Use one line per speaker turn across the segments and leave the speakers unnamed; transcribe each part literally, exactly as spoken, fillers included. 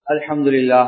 الحمد لله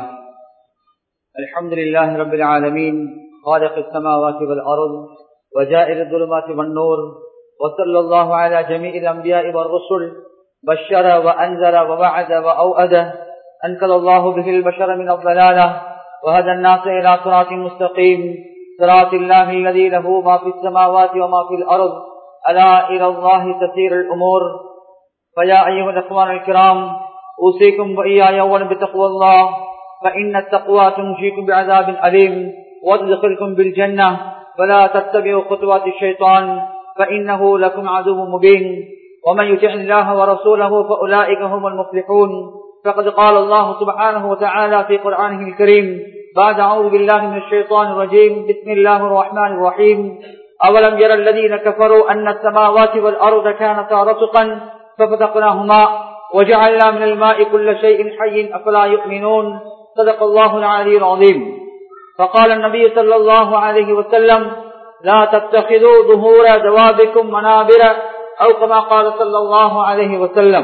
الحمد لله رب العالمين خالق السماوات والأرض وجائر الظلمات والنور وصلى الله على جميع الأنبياء والرسل بشر وأنذر ووعد وأوعد أنقذ الله به البشر من الضلالة وهدى الناس إلى صراط مستقيم صراط الله الذي له ما في السماوات وما في الأرض ألا إلى الله تسير الأمور. فيا أيها الأخوان الكرام أوصيكم وإياي أولا بتقوى الله فإن التقوى تنجيكم بعذاب أليم وتدخلكم بالجنة فلا تتبعوا خطوات الشيطان فإنه لكم عدو مبين. ومن يطع الله ورسوله فأولئك هم المفلحون. فقد قال الله سبحانه وتعالى في قرآنه الكريم بعد أعوذ بالله من الشيطان الرجيم بسم الله الرحمن الرحيم أولم يرى الذين كفروا أن السماوات والأرض كانتا رتقا ففتقناهما وجعلنا من الماء كل شيء حي أفلا يؤمنون. صدق الله العلي العظيم. فقال النبي صلى الله عليه وسلم لا تتخذوا ظهور دوابكم منابر أو كما قال صلى الله عليه وسلم.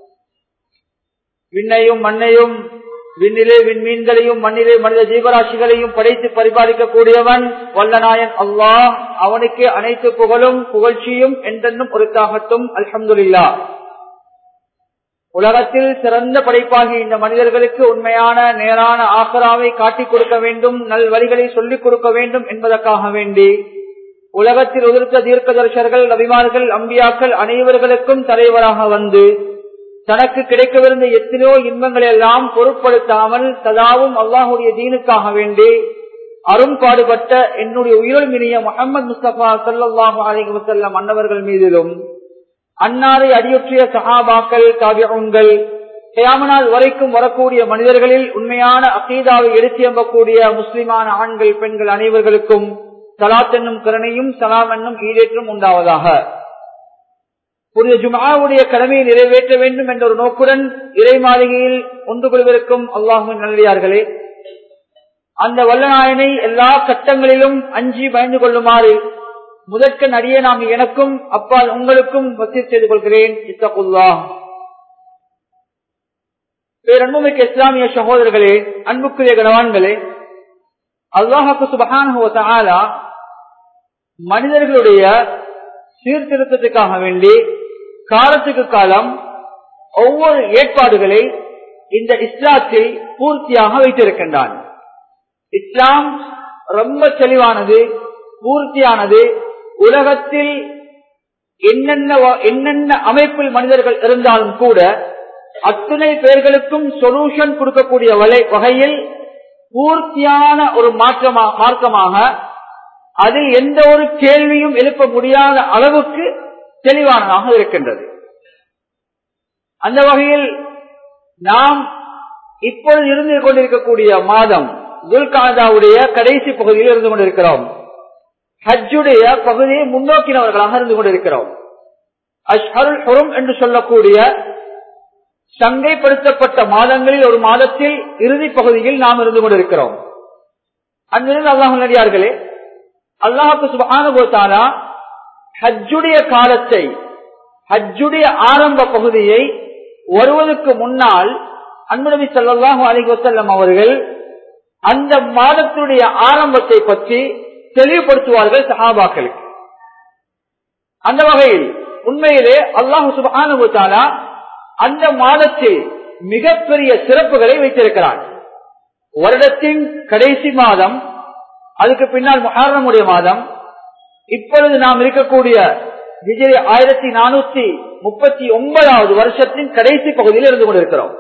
விண்ணையும் மண்ணையும் விண்ணிலே விண்மீன்களையும் மண்ணிலே மனித ஜீவராசிகளையும் படைத்து பரிபாலிக்க கூடியவன் வல்லநாயன் அல்லாஹ். அவனுக்கு அனைத்து புகழும் புகழ்ச்சியும் என்றென்றும் உரித்தாகட்டும். அல்ஹம்துலில்லாஹ். உலகத்தில் சிறந்த படைப்பாகி இந்த மனிதர்களுக்கு உண்மையான நேரான ஆக்ராவை காட்டிக் கொடுக்க வேண்டும், நல் வழிகளை சொல்லிக் கொடுக்க வேண்டும் என்பதற்காக வேண்டி உலகத்தில் உதிர்த்த தீர்க்கதர்ஷர்கள் நபிமார்கள் அம்பியாக்கள் அனைவர்களுக்கும் தலைவராக வந்து தனக்கு கிடைக்கவிருந்த எத்தனையோ இன்பங்களை எல்லாம் பொருட்படுத்தாமல் சதாவும் அல்லாஹுடைய தீனுக்காக வேண்டி அரும்பாடுபட்ட என்னுடைய உயிரில் மினிய முஹம்மது முஸ்தபா ஸல்லல்லாஹு அலைஹி வஸல்லம் அன்னவர்கள் மீதிலும் அன்னாரை அடியொற்றிய சஹாபாக்கள் தாபிஊன்கள் கியாமத் வரைக்கும் வரக்கூடிய மனிதர்களில் உண்மையான அகீதாவை எடுத்தியம்பக்கூடிய முஸ்லிமான ஆண்கள் பெண்கள் அனைவர்களுக்கும் ஸலாத் என்னும் கருணையும் ஸலாம் என்னும் ஈடேற்றும் உண்டாவதாக. புனித ஜும்ஆவுடைய கடமையை நிறைவேற்ற வேண்டும் என்ற ஒரு நோக்குடன் இறை மாளிகையில் ஒன்று கொள்வதற்கும் அல்லாஹ்வின் நல்லடியார்களே, அந்த வல்லநாயனை எல்லா கட்டங்களிலும் அஞ்சி பயந்து கொள்ளுமாறு முதற்க நடிக நாம் எனக்கும் அப்பால் உங்களுக்கும் வசியத் செய்து கொள்கிறேன். இத்தகுல்லாஹ். பேரன்புமிக்க இஸ்லாமிய சகோதரர்களே, அன்புக்குரிய கணவான்களே, அல்லாஹ் சுப்ஹானஹு வ தஆலா மனிதர்களுடைய சீர்திருத்தத்துக்காக வேண்டி காலத்துக்கு காலம் ஒவ்வொரு ஏற்பாடுகளை இந்த இஸ்லாத்தில் பூர்த்தியாக வைத்திருக்கின்றான். இஸ்லாம் ரொம்ப தெளிவானது, பூர்த்தியானது. உலகத்தில் என்னென்ன என்னென்ன அமைப்பில் மனிதர்கள் இருந்தாலும் கூட அத்தனை பேர்களுக்கும் சொல்யூஷன் கொடுக்கக்கூடிய வகையில் பூர்த்தியான ஒரு மாற்றமாக மார்க்கமாக அதில் எந்த ஒரு கேள்வியும் எழுப்ப முடியாத அளவுக்கு தெளிவானதாக இருக்கின்றது. அந்த வகையில் நாம் இப்பொழுது இருந்து கொண்டிருக்கக்கூடிய மாதம் துல்காதாவுடைய கடைசி பகுதியில் இருந்து கொண்டிருக்கிறோம். ஹஜ்ஜுடைய பகுதியை முன்னோக்கினவர்களாக இருந்து கொண்டிருக்கிறோம். அஷ்ஹருல் ஹுரும் என்று சொல்லக்கூடிய சங்கைப்படுத்தப்பட்ட மாதங்களில் ஒரு மாதத்தில் இறுதி பகுதியில் நாம் இருந்து கொண்டிருக்கிறோம். அன்பில் அல்லாஹ் நல்லடியார்களே, அல்லாஹ் சுப்ஹானஹு வ தஆலா ஹஜ்ஜுடைய காலத்தை, ஹஜ்ஜுடைய ஆரம்ப பகுதியை வருவதற்கு முன்னால் அன்பு நபி ஸல்லல்லாஹு அலைஹி வஸல்லம் அவர்கள் அந்த மாதத்துடைய ஆரம்பத்தை பற்றி தெளிவுபடுத்துவார்கள் சஹாபாக்களுக்கு. அந்த வகையில் உண்மையிலே அல்லாஹ் சுப்ஹானஹு வ தஆலா அந்த மாதத்தில் மிகப்பெரிய சிறப்புகளை வைத்திருக்கிறார். வருடத்தின் கடைசி மாதம், அதுக்கு பின்னால் முஹர்ரமுடைய மாதம், இப்பொழுது நாம் இருக்கக்கூடிய ஹிஜ்ரி ஆயிரத்தி நானூத்தி முப்பத்தி ஒன்பதாவது வருஷத்தின் கடைசி பகுதியில் இருந்து கொண்டிருக்கிறோம்.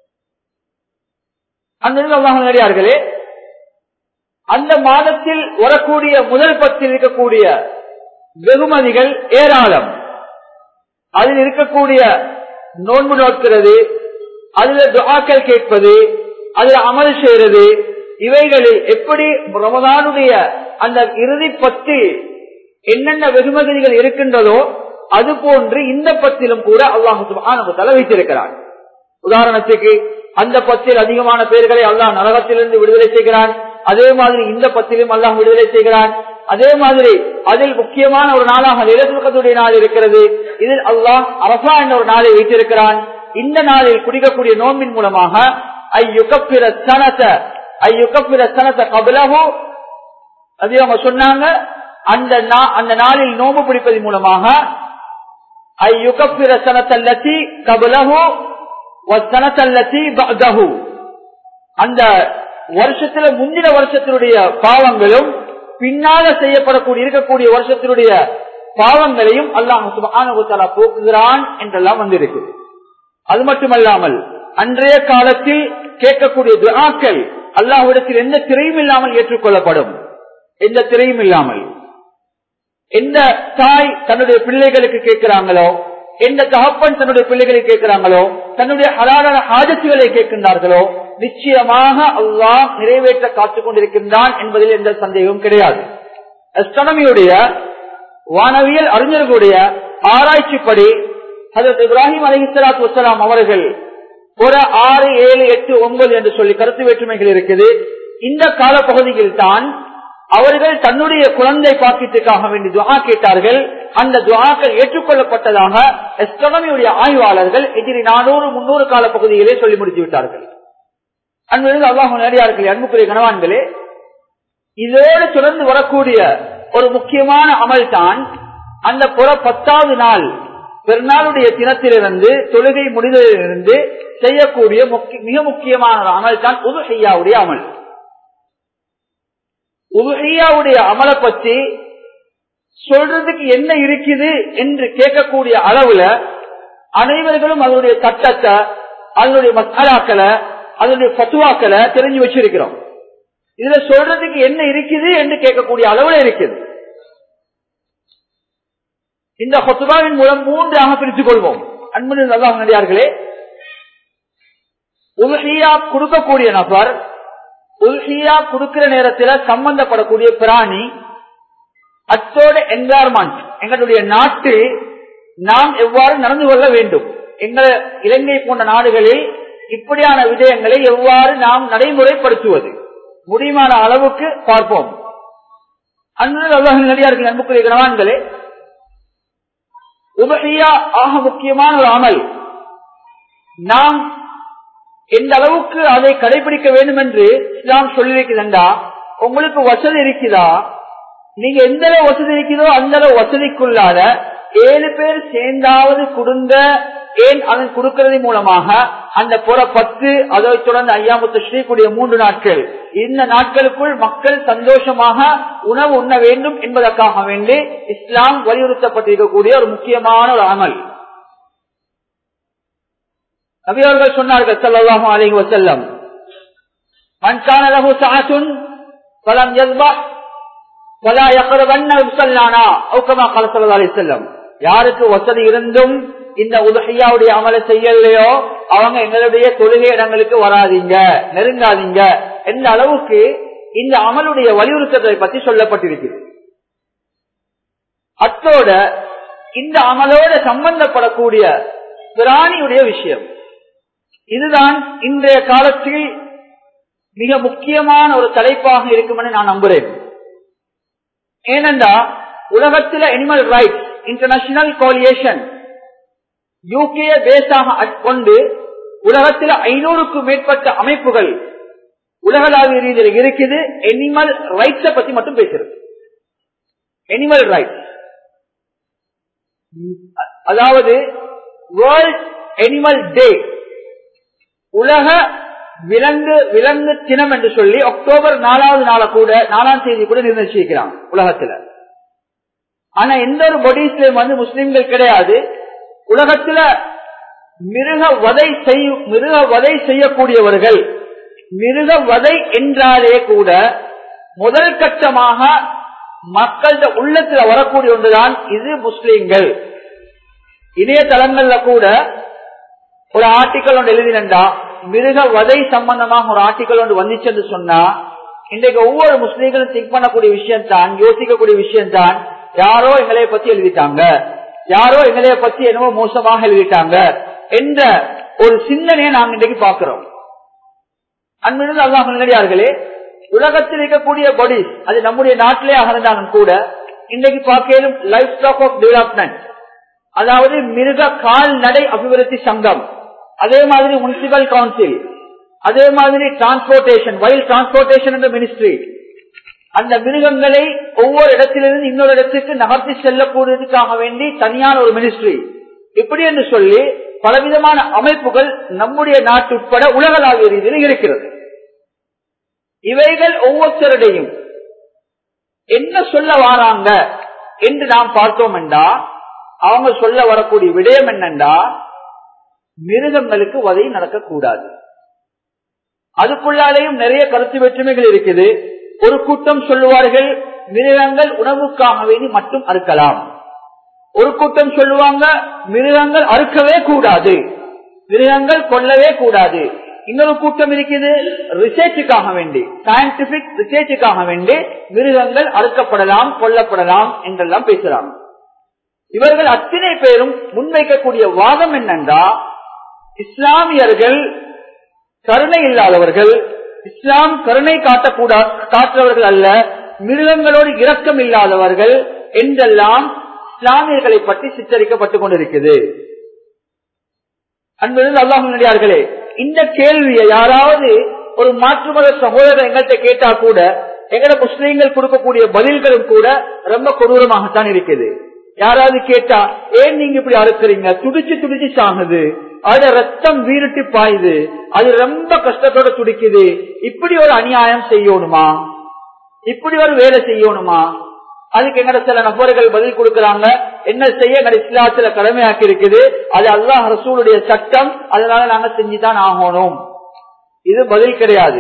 அந்த அல்லாஹ் நல்லடியார்களே, அந்த மாதத்தில் வரக்கூடிய முதல் பத்தில் இருக்கக்கூடிய வெகுமதிகள் ஏராளம். அதில் இருக்கக்கூடிய நோன்பு நோக்கிறது, அதில் துஆக்கள் கேட்பது, அதில் அமல் செய்வது, இவைகளில் எப்படி ரமதானுடைய அந்த இறுதி பத்து என்னென்ன வெகுமதிகள் இருக்கின்றதோ அது போன்று இந்த பத்திலும் கூட அல்லாஹ் சுப்ஹானஹு வ தஆலா வைத்திருக்கிறார். உதாரணத்துக்கு அந்த பத்தில் அதிகமான பேர்களை அல்லாஹ் நரகத்திலிருந்து விடுதலை செய்கிறான். அதே மாதிரி இந்த பத்திலும் அல்லாஹ் விடுதலை செய்கிறான். அதே மாதிரி அதில் முக்கியமான ஒரு நாளாக லைலத்துல் கத்ருடைய நாள் இருக்கிறது. இதில் அல்லாஹ் அரஃபா என்ற ஒரு நாளை வைத்திருக்கிறான். இந்த நாளில் குடிக்கக்கூடிய நோன்பின் மூலமாக ஐயுகப்பிர சனத ஐயுகப்பிர சனத கபலஹு. அது அவங்க சொன்னாங்க, அந்த அந்த நாளில் நோன்பு பிடிப்பதன் மூலமாக ஐயுகப்பிர சனத்தல்லதி கபலஹு வசனத்தல்லதி பஅதஹு, அந்த வருஷத்துல முந்தின வருஷத்தினுடைய பாவங்களும் பின்னால செய்யப்படக்கூடிய இருக்கக்கூடிய வருஷத்தினுடைய பாவங்களையும் அல்லாஹ் சுப்ஹானஹு வ தஆலா போக்குகிறான் என்றெல்லாம் வந்திருக்கு. அது மட்டுமல்லாமல் அன்றைய காலத்தில் கேட்கக்கூடிய துஆக்கள் அல்லாஹ்விடத்தில் எந்த திரையும் இல்லாமல் ஏற்றுக்கொள்ளப்படும். எந்த திரையும் இல்லாமல் எந்த தாய் தன்னுடைய பிள்ளைகளுக்கு கேட்கிறாங்களோ, எந்த தகப்பன் தன்னுடைய பிள்ளைகளுக்கு கேட்கிறாங்களோ, தன்னுடைய ஹலாலான ஹாஜத்துகளை கேட்கின்றார்களோ, நிச்சயமாக அல்லாஹ் நிறைவேற்ற காத்துக் கொண்டிருக்கின்றான் என்பதில் எந்த சந்தேகமும் கிடையாது. அஸ்ட்ரானமியுடைய வானவியல் அறிஞர்களுடைய ஆராய்ச்சிப்படி ஹஜ்ரத் இப்ராஹிம் அலைஹிஸ்ஸலாத்து வஸ்ஸலாம் அவர்கள் ஒரு ஆறு ஏழு எட்டு ஒன்பது என்று சொல்லி கருத்து வேற்றுமைகள் இருக்குது. இந்த கால பகுதியில் தான் அவர்கள் தன்னுடைய குழந்தை பாக்கியத்துக்காக வேண்டி துஆ கேட்டார்கள். அந்த துஆக்கள் ஏற்றுக்கொள்ளப்பட்டதாக அஸ்ட்ரானமியுடைய ஆய்வாளர்கள் எதிரி நானூறு முன்னூறு கால பகுதியிலே சொல்லி முடித்து விட்டார்கள். அன்புள்ள அல்லாஹ் நேடியார்களே, அன்புக்குரிய கணவான்களே, இதோடு தொடர்ந்து வரக்கூடிய ஒரு முக்கியமான அமல் தான் அந்த புற பத்தாவது நாள் பெருநாளுடைய தினத்திலிருந்து தொழுகை முடிந்ததிலிருந்து செய்யக்கூடிய மிக முக்கியமான அமல் தான் உதுஹிய்யாவுடைய அமல். உதுஹிய்யாவுடைய அமலை பற்றி சொல்றதுக்கு என்ன இருக்குது என்று கேட்கக்கூடிய அளவுல அனைவர்களும் அதனுடைய சட்டத்தை, அதனுடைய மசாலாக்களை, அதனுடைய ஃபத்வாக்களை தெரிஞ்சு வச்சிருக்கிறோம். இதுல சொல்றதுக்கு என்ன இருக்குது என்று கேட்கக்கூடிய அளவுல இருக்குது. இந்த ஃபத்வாவின் மூலம் மூன்றாக பிரித்துக் கொள்வோம். அன்புள்ள அல்லாஹ் நல்லடியார்களே, உல்ஹியா கொடுக்கக்கூடிய நபர், உல்ஹியா கொடுக்கிற நேரத்தில் சம்பந்தப்படக்கூடிய பிராணி, அத்தோட என்வாயர்மெண்ட், எங்களுடைய நாட்டில் நாம் எவ்வாறு நடந்து கொள்ள வேண்டும், எங்கள் இலங்கை போன்ற நாடுகளில் இப்படியான விடயங்களை எவ்வாறு நாம் நடைமுறைப்படுத்துவது, முடியுமான அளவுக்கு பார்ப்போம். அன்புள்ள அல்லாஹ் நல்லடியார்களே, அன்புக்குரிய கணவான்களே, உபஹியா ஆக முக்கியமான ஒரு அமல். நாம் எந்த அளவுக்கு அதை கடைபிடிக்க வேண்டும் என்று இஸ்லாம் சொல்லியிருக்கிறதா, உங்களுக்கு வசதி இருக்குதா, நீங்க எந்த அளவு வசதி இருக்குதோ அந்த அளவு வசதிக்குள்ளாத ஏழு பேர் சேர்ந்தாவது கொடுங்க. ஏன் அதன் கொடுக்கிறது மூலமாக அந்த புற பத்து, அதை தொடர்ந்து ஐயாமு தஷ்ரீக்குடைய மூன்று நாட்கள், இந்த நாட்களுக்குள் மக்கள் சந்தோஷமாக உணவு உண்ண வேண்டும் என்பதற்காக வேண்டி இஸ்லாம் வலியுறுத்தப்பட்டிருக்கக்கூடிய ஒரு முக்கியமான ஒரு அமல். நபி அவர்கள் சொன்னார்கள் ஸல்லல்லாஹு அலைஹி வஸல்லம், மன் கான லஹு ஸஅத்துன் ஃபலம் யஸ்பஹ் ஃபலா யக்ரபன்ன முஸல்லானா அவ் கமா ஸல்லல்லாஹு அலைஹி வஸல்லம், யாருக்கு வசதி இருந்தும் இந்த உதுஹியாவுடைய அமலை செய்யலையோ அவங்க எங்களுடைய தொழுகை இடங்களுக்கு வராதீங்க, நெருங்காதீங்க என்ற அளவுக்கு இந்த அமலுடைய வலியுறுத்தத்தை பற்றி சொல்லப்பட்டிருக்கிறது. அத்தோட இந்த அமலோட சம்பந்தப்படக்கூடிய பிராணியுடைய விஷயம், இதுதான் இன்றைய காலத்தில் மிக முக்கியமான ஒரு தலைப்பாக இருக்கும் என்று நான் நம்புறேன். ஏனென்றா உலகத்தில் animal rights international coalition UK பேஸாக கொண்டு உலகத்தில் ஐநூறுக்கும் மேற்பட்ட அமைப்புகள் உலகளாவிய ரீதியில் இருக்குது. அனிமல் ரைட்ஸை பத்தி மட்டும் பேசுறது. அனிமல் ரைட்ஸ், அதாவது வேர்ல்ட் அனிமல் டே, உலக விலங்கு விலங்கு தினம் என்று சொல்லி அக்டோபர் நாலாவது நாள கூட நாலாம் தேதி கூட நிர்ணயிச்சிருக்கிறாங்க உலகத்துல. ஆனா எந்த ஒரு பாடிஸ்லயும் வந்து முஸ்லிம்கள் கிடையாது. உலகத்துல மிருக வதை செய்யும் மிருக வதை செய்யக்கூடியவர்கள், மிருக வதை என்றாலே கூட முதல் கட்டமாக மக்கள உள்ளத்துல வரக்கூடிய ஒன்றுதான் இது முஸ்லிம்கள். இணையதளங்கள்ல கூட ஒரு ஆர்டிக்கல் ஒன்று எழுதினா, மிருக வதை சம்பந்தமாக ஒரு ஆர்டிக்கல் ஒன்று வந்துச்சு என்று சொன்னா, இன்றைக்கு ஒவ்வொரு முஸ்லீம்களும் திங்க் பண்ணக்கூடிய விஷயம் தான், யோசிக்கக்கூடிய விஷயம் தான், யாரோ எங்களைய பத்தி எழுதிட்டாங்க, யாரோ எங்களைய பத்தி என்னவோ மோசமாக எழுதிட்டாங்க என்ற ஒரு சிந்தனையை நாம் இன்றைக்கு பார்க்கிறோம். அன்பிலிருந்து அல்லாஹ் நல்லடியார்களே, உலகத்தில் இருக்கக்கூடிய பாடிஸ், அது நம்முடைய நாட்டிலே அகர்ந்தாலும் கூட இன்றைக்கு பார்க்கலும் லைஃப் ஸ்டாக் ஆஃப் டெவலப்மெண்ட், அதாவது மிருக கால்நடை அபிவிருத்தி சங்கம், அதே மாதிரி முனிசிபல் கவுன்சில், அதே மாதிரி டிரான்ஸ்போர்டேஷன், வைல்ட் டிரான்ஸ்போர்டேஷன் என்ற மினிஸ்ட்ரி, அந்த மிருகங்களை ஒவ்வொரு இடத்திலிருந்து இன்னொரு இடத்துக்கு நகர்த்தி செல்லக்கூடியதுக்காக வேண்டி தனியான ஒரு மினிஸ்ட்ரி, இப்படி என்று சொல்லி பலவிதமான அமைப்புகள் நம்முடைய நாட்டு உட்பட உலகளாவிய ரீதியில் இருக்கிறது. இவைகள் ஒவ்வொருத்தருடையும் என்ன சொல்ல வராங்க என்று நாம் பார்த்தோம் என்றா, அவங்க சொல்ல வரக்கூடிய விடயம் என்னண்டா, மிருகங்களுக்கு வதை நடக்கக்கூடாது. அதுக்குள்ளாலேயும் நிறைய கருத்து வேற்றுமைகள் இருக்குது. ஒரு கூட்டம் சொல்லுவார்கள் மிருகங்கள் உணவுக்காக வேண்டி மட்டும் அறுக்கலாம். ஒரு கூட்டம் சொல்லுவாங்க மிருகங்கள் அறுக்கவே கூடாது, மிருகங்கள் கொல்லவே கூடாது. இன்னொரு கூட்டம் இருக்குது ரிசர்ச்சுக்காக வேண்டி, சயின்டிபிக் ரிசர்ச்சுக்காக வேண்டி மிருகங்கள் அறுக்கப்படலாம், கொல்லப்படலாம் என்றெல்லாம் பேசுறாங்க. இவர்கள் அத்தனை பேரும் முன்வைக்கக்கூடிய வாதம் என்னென்றா, இஸ்லாமியர்கள் கருணை இல்லாதவர்கள், இஸ்லாம் கருணை காட்டக்கூடா காட்டுறவர்கள் அல்ல, மிருகங்களோடு இரக்கம் இல்லாதவர்கள் என்றெல்லாம் இஸ்லாமியர்களை பற்றி சித்தரிக்கப்பட்டுக் கொண்டிருக்கிறது. அன்புள்ள அல்லாஹ்வின் நல்லடியார்களே, இந்த கேள்வியை யாராவது ஒரு மாற்று மத சகோதரர் எங்கள்கிட்ட கேட்டா கூட, எங்கட முஸ்லீம்கள் கொடுக்கக்கூடிய பதில்களும் கூட ரொம்ப கொடூரமாகத்தான் இருக்குது. யாராவது கேட்டா, ஏன் நீங்க இப்படி அறுக்கிறீங்க, துடிச்சு துடிச்சு சாகுது, அது ரத்தம் வீரிட்டு பாயுது, அது ரொம்ப கஷ்டத்தோட துடிக்குது, இப்படி ஒரு அநியாயம் செய்யணுமா, இப்படி ஒரு வேலை செய்யணுமா? அதுக்கு எங்கட சில நபர்கள் பதில் கொடுக்கிறாங்க, என்ன செய்ய எங்க இஸ்லாத்துல கடமையாக்கி இருக்குது, அது அல்லாஹ் ரசூலுடைய சட்டம், அதனால நாங்க செஞ்சுதான் ஆகணும். இது பதில் கிடையாது.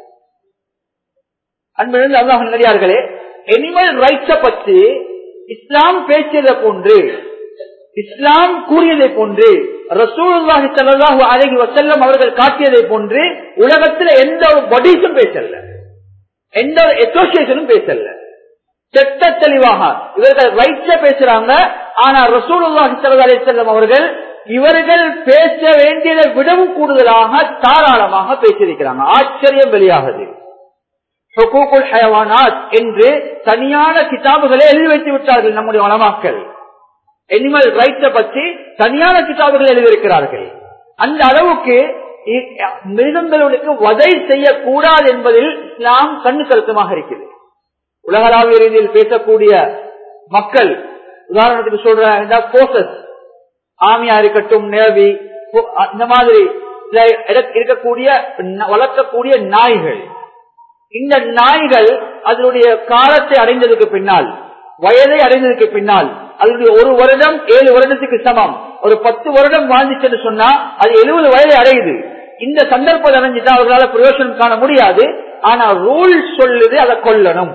அன்பிலிருந்து அல்லாஹ் நல்லடியார்களே, அனிமல் ரைட்ஸ பற்றி இஸ்லாம் பேசியதை போன்று, இஸ்லாம் கூறியதை போன்று, ரசூலுல்லாஹி ஸல்லல்லாஹு அலைஹி வஸல்லம் அவர்கள் காட்டியதை போன்று உலகத்தில் எந்த ஒரு பாடிஸும் பேசல, எந்த ஒரு அசோசியேஷனும் பேசல. செட்ட தெளிவாக இவர்கள் ரைட்ஸ பேசுறாங்க. ஆனா ரசூலுல்லாஹி ஸல்லல்லாஹு அலைஹி வஸல்லம் அவர்கள் இவர்கள் பேச வேண்டியதை விடவும் கூடுதலாக தாராளமாக பேசியிருக்கிறாங்க. ஆச்சரியம் வெளியாகுது. ஹுகூகுல் ஹயவானாத் என்று தனியான கிதாபுகளை எழுதி வைத்து விட்டார்கள் நம்முடைய உலமாக்கள். அனிமல் ரைட்ஸ பற்றி தனியான கிதாபுகள் எழுதியிருக்கிறார்கள். அந்த அளவுக்கு மிருகங்களுக்கு வதை செய்யக்கூடாது என்பதில் இஸ்லாம் கண்ணு கருத்துமாக இருக்கிறது. உலகளாவிய ரீதியில் பேசக்கூடிய மக்கள், உதாரணத்துக்கு சொல்ற போர்சஸ், ஆர்மியா இருக்கட்டும், நேவி, இந்த மாதிரி இருக்கக்கூடிய வளர்க்கக்கூடிய நாய்கள், இந்த நாய்கள் அதனுடைய காலத்தை அடைந்ததுக்கு பின்னால், வயதை அடைந்ததுக்கு பின்னால், அதனுடைய ஒரு வருடம் ஏழு வருடத்துக்கு சமம், ஒரு பத்து வருடம் வாழ்ந்துச்சுன்னு சொன்னா அது எழுபது வயதை அடையுது. இந்த சந்தர்ப்பம் அடைஞ்சிட்டா அவர்களால் பிரயோஜனம் காண முடியாது. ஆனா ரூல் சொல்லுது அதை கொல்லணும்,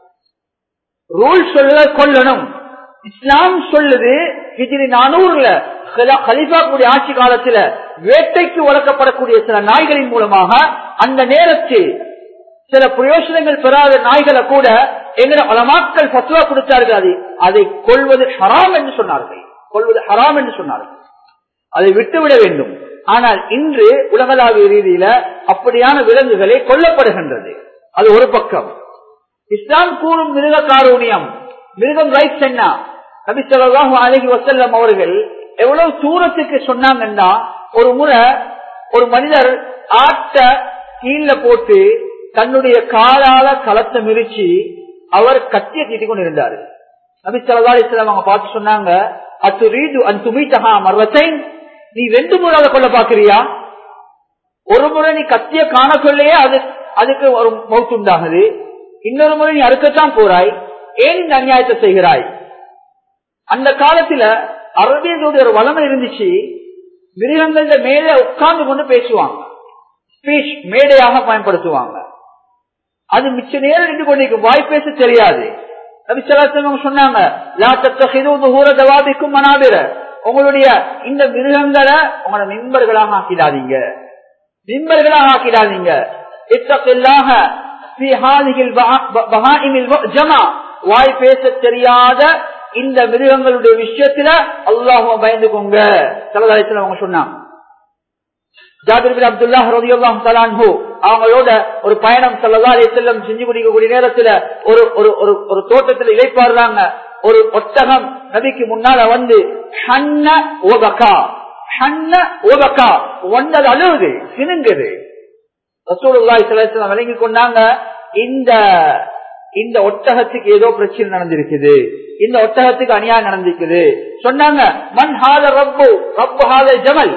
ரூல் சொல்லுத கொல்லணும். இஸ்லாம் சொல்லுது ஹிஜ்ரி நானூறுல கலீஃபா கூடிய ஆட்சி காலத்துல வேட்டைக்கு வளர்க்கப்படக்கூடிய சில நாய்களின் மூலமாக அந்த நேரத்தில் சில பிரயோஜனங்கள் பெறாத நாய்களை கூட எங்களை உலமாக்கள் ஃபத்வா கொடுத்தார்கள், அதை கொள்வது ஹராம் என்று சொன்னார்கள், கொள்வது ஹராம் என்று சொன்னார்கள், அதை விட்டுவிட வேண்டும். ஆனால் இன்று உலகளாவிய ரீதியில அப்படியான விலங்குகளை கொல்லப்படுகின்றது. அது ஒரு பக்கம். இஸ்லாம் கூறும் மிருக காரூணியம், மிருகம் ரைட்ஸ் என்ன, நபி ஸல்லல்லாஹு அலைஹி வஸல்லம் அவர்கள் எவ்வளவு தூரத்துக்கு சொன்னாங்கன்னா, ஒரு முறை ஒரு மனிதர் ஆட்ட கீழ போட்டு தன்னுடைய காலால களத்தை மிரிச்சு அவர் கத்திய தீட்டிக் கொண்டிருந்தாரு. நபி ஸல்லல்லாஹு அலைஹி வஸல்லம் அவங்க பார்த்து சொன்னாங்க, அத்துரீது அன் துமீதஹா மர்ரத்தைன், நீ ரெண்டு முறை அதை கொள்ள பாக்குறியா? ஒரு முறை நீ கத்திய காண சொல்லையே அது அதுக்கு ஒரு மௌத்து உண்டாகுது, இன்னொரு முறை நீ அறுக்கத்தான் போறாய், ஏன் இந்த அநியாயத்தை செய்கிறாய்? அந்த காலத்துல அரபியர்களுடைய ஒரு வளமை இருந்துச்சு, மிருகங்கள மேலே உட்கார்ந்து கொண்டு பேசுவாங்க, ஸ்பீச் மேடையாக பயன்படுத்துவாங்க. அது மிச்ச நேரம் நின்று கொண்டிருக்கும், வாய் பேச தெரியாது. நபி ஸல்லல்லாஹு அலைஹி வஸல்லம் சொன்னாங்க, லா தத்தஹிது ظهور دَوَابِكُمْ மனாபிர, உங்களுடைய இந்த மிருகங்களை உங்களோட மிம்பர்களாக ஆக்கிடாதீங்க, மிம்பர்களாக ஆக்கிடாதீங்க. இத்தகில்லாஹ ஃபீ ஹாதிஹில் பஹாயிமில் முஜமா, வாய் பேச தெரியாத இந்த மிருகங்களுடைய விஷயத்துல அல்லாஹ்வை பயந்துக்கோங்க ஸல்லல்லாஹு அலைஹி வஸல்லம் அவங்க சொன்னாங்க. ஜாபிர் பின் அப்துல்லாஹ் ரலியல்லாஹு தஆலா அன்ஹு அவங்களோட ஒரு பயணம் ஸல்லல்லாஹு அலைஹி வஸல்லம் செஞ்சு முடிக்கக்கூடிய நேரத்துல ஒரு ஒரு ஒரு தோட்டத்தில் இளைப்பாறுறாங்க. ஒரு ஒட்டகம் நபிக்கு முன்னால வந்து ஹன்ன ஓபகா, ஹன்ன ஓபகா, ஒன்னது அழுகுது, சினுங்குது. ரசூலுல்லாஹி ஸல்லல்லாஹு அலைஹி வஸல்லம் விளங்கி கொண்டாங்க, இந்த இந்த ஒட்டகத்துக்கு ஏதோ பிரச்சனை நடந்திருக்குது, இந்த ஒட்டகத்துக்கு அநியாயம் நடந்திருக்குது. சொன்னாங்க, மன் ஹாத ரப்பு ரப்பு ஹாத ஜமல்,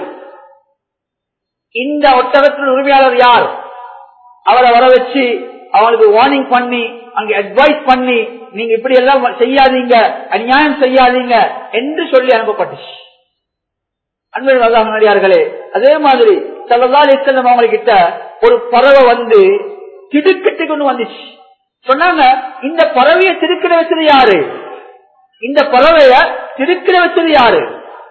இந்த ஒட்டகத்தின் உரிமையாளர் யார்? அவரை வர வச்சு அவனுக்கு வார்னிங் பண்ணி அங்க அட்வைஸ் பண்ணி நீங்க இப்படி எல்லாம் செய்யாதீங்க, அநியாயம் செய்யாதீங்க என்று சொல்லி அனுப்பப்பட்டுச்சு. அன்பின் அல்லாஹ்வினடியார்களே, அதே மாதிரி ஸல்லல்லாஹு அலைஹி வஸல்லம் அவங்க கிட்ட ஒரு பறவை வந்து திடுக்கிட்டு கொண்டு வந்துச்சு. சொன்னாங்க, இந்த பறவையை திடுக்கிட வச்சது யாரு? இந்த பறவைய திடுக்கிட வச்சது யாரு?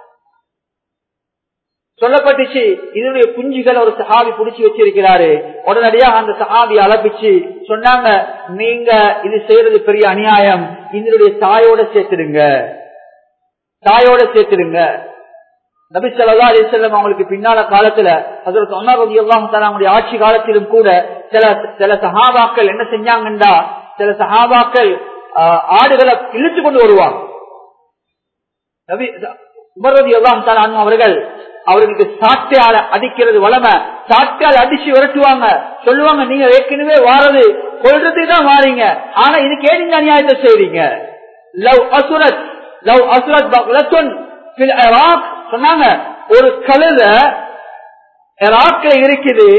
சொல்லப்பட்டுச்சு, இதனுடைய குஞ்சுகள் ஒரு சஹாபி புடிச்சு வச்சிருக்கிறாரு. உடனடியாக அந்த சஹாபி அலப்பிச்சு சொன்னாங்க, நீங்க இது செய்யறது பெரிய அநியாயம், இதனுடைய தாயோட சேர்த்துடுங்க, தாயோட சேர்த்துடுங்க. நபி ஸல்லல்லாஹு அலைஹி வஸல்லம் அவங்களுக்கு பின்னால காலத்துல ஹஜ்ரத் உமர் ரலியல்லாஹு தஆலா அவங்களுடைய ஆட்சி காலத்திலும் கூட சில சில சஹாபாக்கள் என்ன செஞ்சாங்கண்டா, சில சஹாபாக்கள் ஆடுகளை இழுத்து கொண்டு வருவாங்க. நபி உமர் ரலியல்லாஹு தஆலா அவர்கள் அவர்களுக்கு சாட்டையால அடிக்கிறது வளமை, சாட்டையால் அடிச்சு விரட்டுவாங்க. சொல்லுவாங்க, நீங்க ஏற்கனவே வாரது கொள்றதுக்கு தான் வாரீங்க, ஆனா இதுக்கு ஏன் நீங்க அநியாயத்தை செய்றீங்க? லவ் அசுரத் லவ் அசுரத் பக்லத்துன் ஃபில் இராக், சொன்னாங்க, ஒரு கழுத இராக்ல இருக்குது,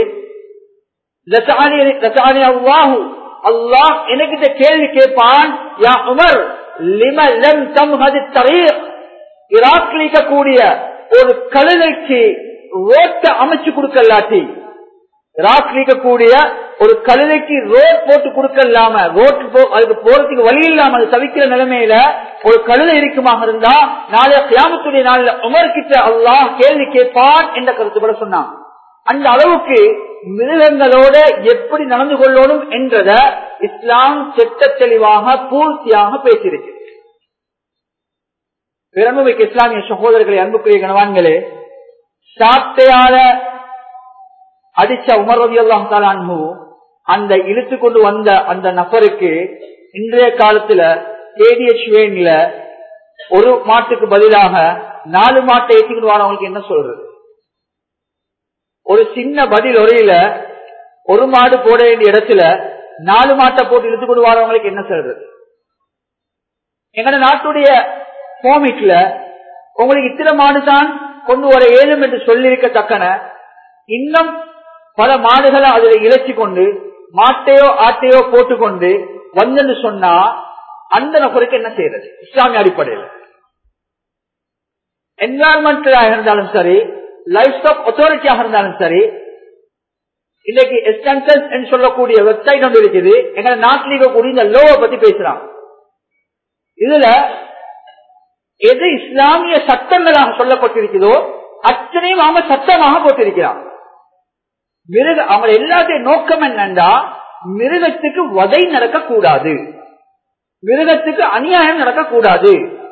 அல்லாஹ் எனக்கிட்ட கேள்வி கேட்பான், யா உமர் லிம லம் தம்ஹதி தரீக், இராக்ல இருக்கக்கூடிய ஒரு கழுதைக்கு ரோட்டை அமைச்சு கொடுக்கலாட்டி, இராக் இருக்கக்கூடிய ஒரு கழுதைக்கு ரோட் போட்டு கொடுக்கலாம, ரோட் அதுக்கு போறதுக்கு வழி இல்லாம அது தவிக்கிற நிலைமையில ஒரு கழுதை இருக்குமாக இருந்தா நாளைய கியாமத்துடைய நாளில் உமர் கிட்ட அல்லாஹ் கேள்வி கேட்பான் என்ற கருத்துப்பட சொன்னான். அந்த அளவுக்கு மிருகங்களோட எப்படி நடந்து கொள்ளணும் என்றத இஸ்லாம் செட்ட தெளிவாக பூர்த்தியாக பேசியிருக்கு. பெருமைக்கு இஸ்லாமிய சகோதரர்களை, அன்புக்குரிய கணவான்களே, சாட்டையால அடிச்ச உமர் ரலியல்லாஹு தஆலா அன்ஹு அந்த இழுத்து கொண்டு வந்த அந்த நபருக்கு இன்றைய காலத்துல கேடிஎச் வேன்ல ஒரு மாட்டுக்கு பதிலாக நாலு மாட்டை ஏற்றிக்கிட்டு வரவங்களுக்கு என்ன சொல்றது? ஒரு சின்ன பதில் ஒரையில ஒரு மாடு போட வேண்டிய இடத்துல நாலு மாட்டை போட்டு இழுத்து கொண்டு வரவங்களுக்கு என்ன சொல்றது? எங்கட நாட்டுடைய ஃபார்மிட்ல உங்களுக்கு இத்தனை மாடு தான் கொண்டு வர ஏழும் என்று சொல்லியிருக்கத்தக்கன இன்னும் பல மாடுகளை அதுல இழைச்சி கொண்டு மாட்டையோ ஆட்டையோ போட்டுக்கொண்டு வந்து சொன்னா அந்த நபருக்கு என்ன செய்யறது? இஸ்லாமிய அடிப்படையில் என்விரான்மெண்டலாக இருந்தாலும் சரி, லைஃப் ஸ்டாக் அத்தாரிட்டியாக இருந்தாலும் சரி, இன்னைக்கு எஸ்டன்சன்ஸ் என்று சொல்லக்கூடிய வெப்சைட் ஒன்று இருக்குது. எங்க நாட்டில் இருக்கக்கூடிய இந்த லோவை பத்தி பேசுறாங்க. இதுல எது இஸ்லாமிய சட்டங்களாக சொல்லப்பட்டிருக்கிறதோ அத்தனையும் அவங்க சட்டமாக போட்டிருக்கிறாங்க. மிருக அவங்க எல்லாத்தையும் நோக்கம் என்னண்டா, மிருகத்துக்கு வதை நடக்கக்கூடாது, மிருகத்துக்கு அநியாயம் நடக்கக்கூடாது.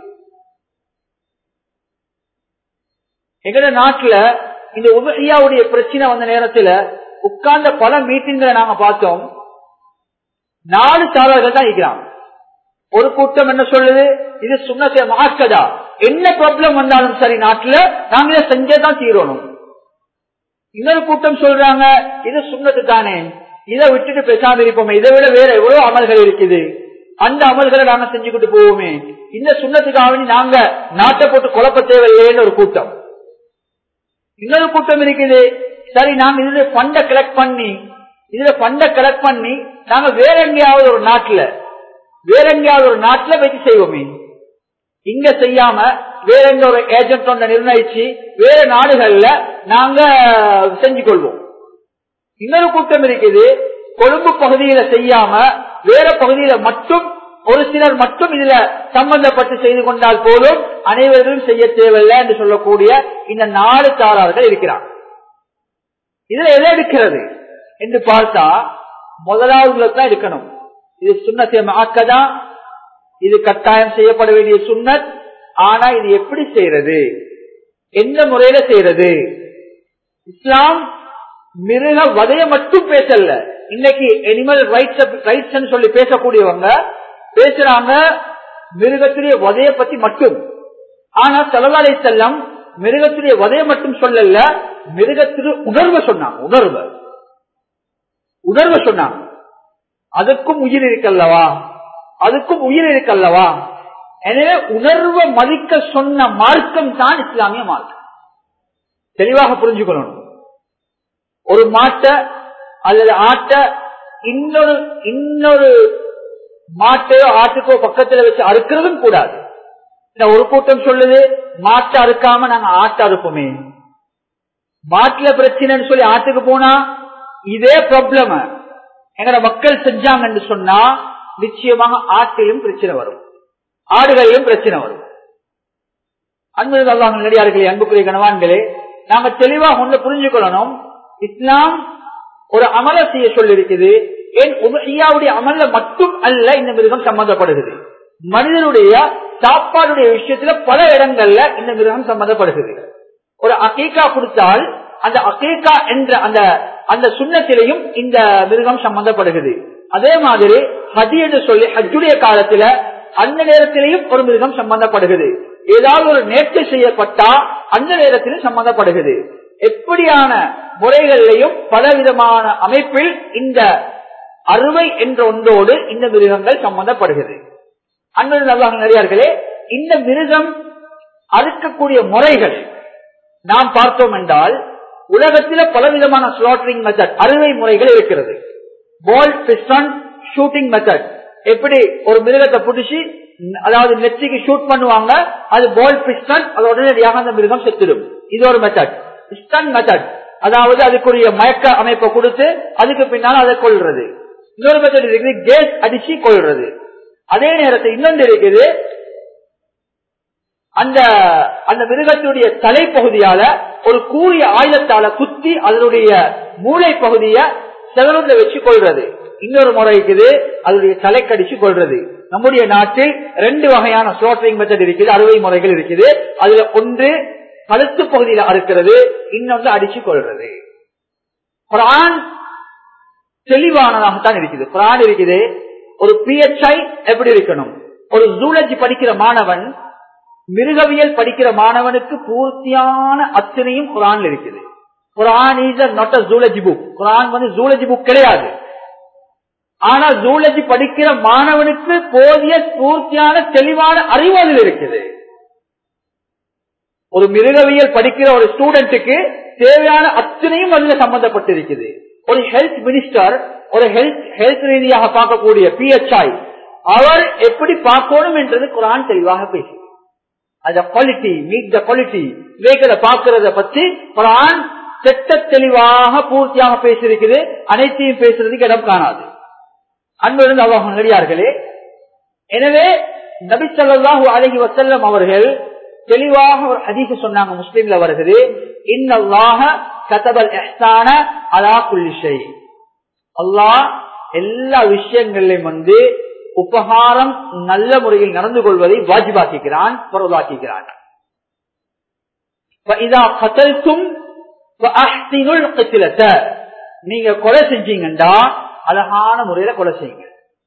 எங்க நாட்டுல இந்த உபரியாவுடைய பிரச்சனை வந்த நேரத்துல உட்கார்ந்த பல மீட்டிங்களை நாங்க பார்த்தோம். நாலு சாரர்கள் தான் இருக்கிறாங்க. ஒரு கூட்டம் என்ன சொல்லுது, இது சுன்னத்தே முஅக்கதா, என்ன ப்ராப்ளம் வந்தாலும் சரி நாட்டுல நாங்க இதை செஞ்சேதான் தீரணும். இன்னொரு கூட்டம் சொல்றாங்க, இது சுன்னத்து தானே, இதை விட்டுட்டு பேசாம இருப்போமே, இதை விட வேற எவ்வளவு அமல்கள் இருக்குது, அந்த அமல்களை நாங்க செஞ்சுக்கிட்டு போவோமே, இந்த சுன்னத்துக்காக நாங்க நாட்டை போட்டு குழப்ப தேவையில்லைன்னு ஒரு கூட்டம். இன்னொரு கூட்டம் இருக்குது, சரி நாங்க இதுல ஃபண்ட கலெக்ட் பண்ணி இதுல ஃபண்ட கலெக்ட் பண்ணி நாங்க வேற எங்கேயாவது ஒரு நாட்டுல வேற எங்கேயாவது ஒரு நாட்டுல வச்சு செய்வோமே, இங்க செய்யாம வேற எங்க ஒரு ஏஜென்ட் ஒன்றை நிர்ணயிச்சு வேற நாடுகள்ல நாங்க செஞ்சு கொள்வோம். இன்னொரு கூட்டம் இருக்குது, கொழும்பு பகுதியில செய்யாம வேற பகுதியில மட்டும் ஒரு சிலர் மட்டும் இதுல சம்பந்தப்பட்டு செய்து கொண்டால் போலும், அனைவரும் செய்ய தேவையில்லை என்று சொல்லக்கூடிய இந்த நாலு சாரார்கள் இருக்கிறார். இதுல எதை எடுக்கிறது என்று பார்த்தா முதலாவது தான் இருக்கணும். இது சுன்னத்தே முஅக்கதா, இது கட்டாயம் செய்யப்பட வேண்டிய சுன்னத். ஆனா இது எப்படி செய்யறது, எந்த முறையில செய்யறது? இஸ்லாம் மிருக வதைய மட்டும் பேசல. இன்னைக்கு அனிமல் ரைட்ஸ் ரைட்ஸ் சொல்லி பேசக்கூடியவங்க பேசுறாங்க மிருகத்துடைய வதைய பத்தி மட்டும். ஆனா ஸல்லல்லாஹு அலைஹி வஸல்லம் மிருகத்துடைய வதைய மட்டும் சொல்லல, மிருகத்துடைய உணர்வை சொன்னாங்க. உணர்வு உணர்வு சொன்னாங்க. அதுக்கும் உயிர் இருக்கல்லவா, அதுக்கும் உயிர் இருக்கல்லவா. எனவே உணர்வை மதிக்க சொன்ன மார்க்கம் தான் இஸ்லாமிய மார்க்கம். தெளிவாக புரிஞ்சுக்கணும். ஒரு மாட்டை அல்லது ஆட்டை இன்னொரு இன்னொரு மாட்டையோ ஆட்டுக்கோ பக்கத்துல வச்சு அறுக்கிறதும் கூடாது. ஒரு கூட்டம் சொல்லுது மாட்டை அறுக்காம நாங்க ஆட்டை அறுப்போமே. மாட்டுல பிரச்சனைன்னு சொல்லி ஆட்டுக்கு போனா இதே ப்ராப்ளம் எங்கட மக்கள் செஞ்சாங்கன்னு சொன்னா நிச்சயமாக ஆட்டிலும் பிரச்சனை வரும், ஆடுகளிலும் பிரச்சனை வரும். அன்பு அல்லாஹ் நல்லடியார்களே, அன்புக்குரிய கணவான்களே, நாங்க தெளிவாக ஒன்று புரிஞ்சுக்கொள்ளணும். இஸ்லாம் ஒரு அமல செய்ய சொல்லி இருக்குது. ஏன் உதுஹியாவுடைய அமல்ல மட்டும் அல்ல இந்த மிருகம் சம்பந்தப்படுகிறது. மனிதனுடைய சாப்பாடுடைய விஷயத்துல பல இடங்கள்ல இந்த மிருகம் சம்பந்தப்படுகிறது. ஒரு அகீகா கொடுத்தால் அந்த அகீகா என்ற அந்த அந்த சுன்னத்திலையும் இந்த மிருகம் சம்பந்தப்படுகிறது. அதே மாதிரி ஹஜ் என்று சொல்லி ஹஜ்ஜுடைய காலத்துல அந்த நேரத்திலையும் ஒரு மிருகம் சம்பந்தப்படுகிறது. ஏதாவது ஒரு நேர்ச்சி செய்யப்பட்டா அந்த நேரத்திலும் சம்பந்தப்படுகிறது. எப்படியான முறைகளிலையும் பலவிதமான அமைப்பில் இந்த அறுவை என்ற ஒன்றோடு இந்த மிருகங்கள் சம்பந்தப்படுகிறது. அன்பு அல்லாஹ் நல்லடியார்களே, இந்த மிருகம் அறுக்கக்கூடிய முறைகள் நாம் பார்த்தோம் என்றால் உலகத்தில பலவிதமான ஸ்லாட்டரிங் மெத்தட், அறுவை முறைகள் இருக்கிறது. பால் பிஸ்டன் ஷூட்டிங் மெத்தட், எப்படி ஒரு மிருகத்தை பிடிச்சி அதாவது நெற்றிக்கு ஷூட் பண்ணுவாங்க, அது பால் பிஸ்டன், அது உடனடியாக அந்த மிருகம் செத்துடும். இது ஒரு மெத்தட். ஸ்டன் மெத்தட், அதாவது அதுக்குரிய மயக்க அமைப்பை கொடுத்து அதுக்கு பின்னால் அதை கொள்றது. இன்னொரு மெத்தட் இருக்குது கேஸ் அடிச்சு கொள்றது. அதே நேரத்தில் இன்னொன்று இருக்குது, அந்த அந்த மிருகத்துடைய தலைப்பகுதியால ஒரு கூறிய ஆயுதத்தால குத்தி அதனுடைய மூளை பகுதியை செவருல வச்சு கொள்றது. இன்னொரு முறை இருக்குது அதனுடைய தலைக்கடிச்சு கொள்றது. நம்முடைய நாட்டில் ரெண்டு வகையான ஸ்லாட்டரிங் மெத்தட் இருக்குது, அறுவை முறைகள் இருக்குது. அதுல ஒன்று கழுத்து பகுதியில அறுக்கிறது, இன்னொன்று அடிச்சு கொள்றது. குர்ஆன் தெளிவானதாகத்தான் இருக்குது. குர்ஆன் இருக்குது. ஒரு பிஎச்ஐ எப்படி இருக்கணும், ஒரு ஜூலஜி படிக்கிற மாணவன் மிருகவியல் படிக்கிற மாணவனுக்கு பூர்த்தியான அத்தனையும் குர்ஆன்ல இருக்குது. Quran is not a zoology book. குர்ஆன் வந்து ஜூலஜி புக் கிடையாது. ஆனா ஜூலஜி படிக்கிற மாணவனுக்கு போதிய பூர்த்தியான தெளிவான அறிவு அதில் இருக்குது. ஒரு மிருகவியல் படிக்கிற ஒரு ஸ்டூடெண்ட்டுக்கு தேவையான அத்தனையும் அதில் சம்பந்தப்பட்டிருக்குது. ஒரு ஹெல்த் மினிஸ்டர், ஒரு ஹெல்த் ஹெல்த் ரீதியாக பார்க்கக்கூடிய பிஎச்ஐ, அவர் எப்படி பார்க்கணும் என்றது குர்ஆன் தெளிவாக பேசுது. அந்த குவாலிட்டி, மீட் த குவாலிட்டி, இவைகளை பார்க்கிறத பற்றி குர்ஆன் திட்ட தெளிவாக பூர்த்தியாக பேசியிருக்குது. அனைத்தையும் பேசுறதுக்கு இடம் காணாது. அன்பிலிருந்து அல்லாஹ் நல்லடியார்களே, எனவே நபி ஸல்லல்லாஹு அலைஹி வஸல்லம் அவர்கள் தெளிவாக ஒரு ஹதீஸ் சொன்னாங்க, முஸ்லிம்ல வருகிறது, இன்னல்லாஹ கதபல் இஹ்சான அலா குல்லி ஷை. அல்லாஹ் எல்லா விஷயங்களிலும் வந்து உபகாரம் நல்ல முறையில் நடந்து கொள்வதை வாஜிபாக்கிறான், பரவாக்கிக்கிறான். நீங்க கொலை செஞ்சீங்கண்டா அழகான முறையில கொலை செய்யுங்க.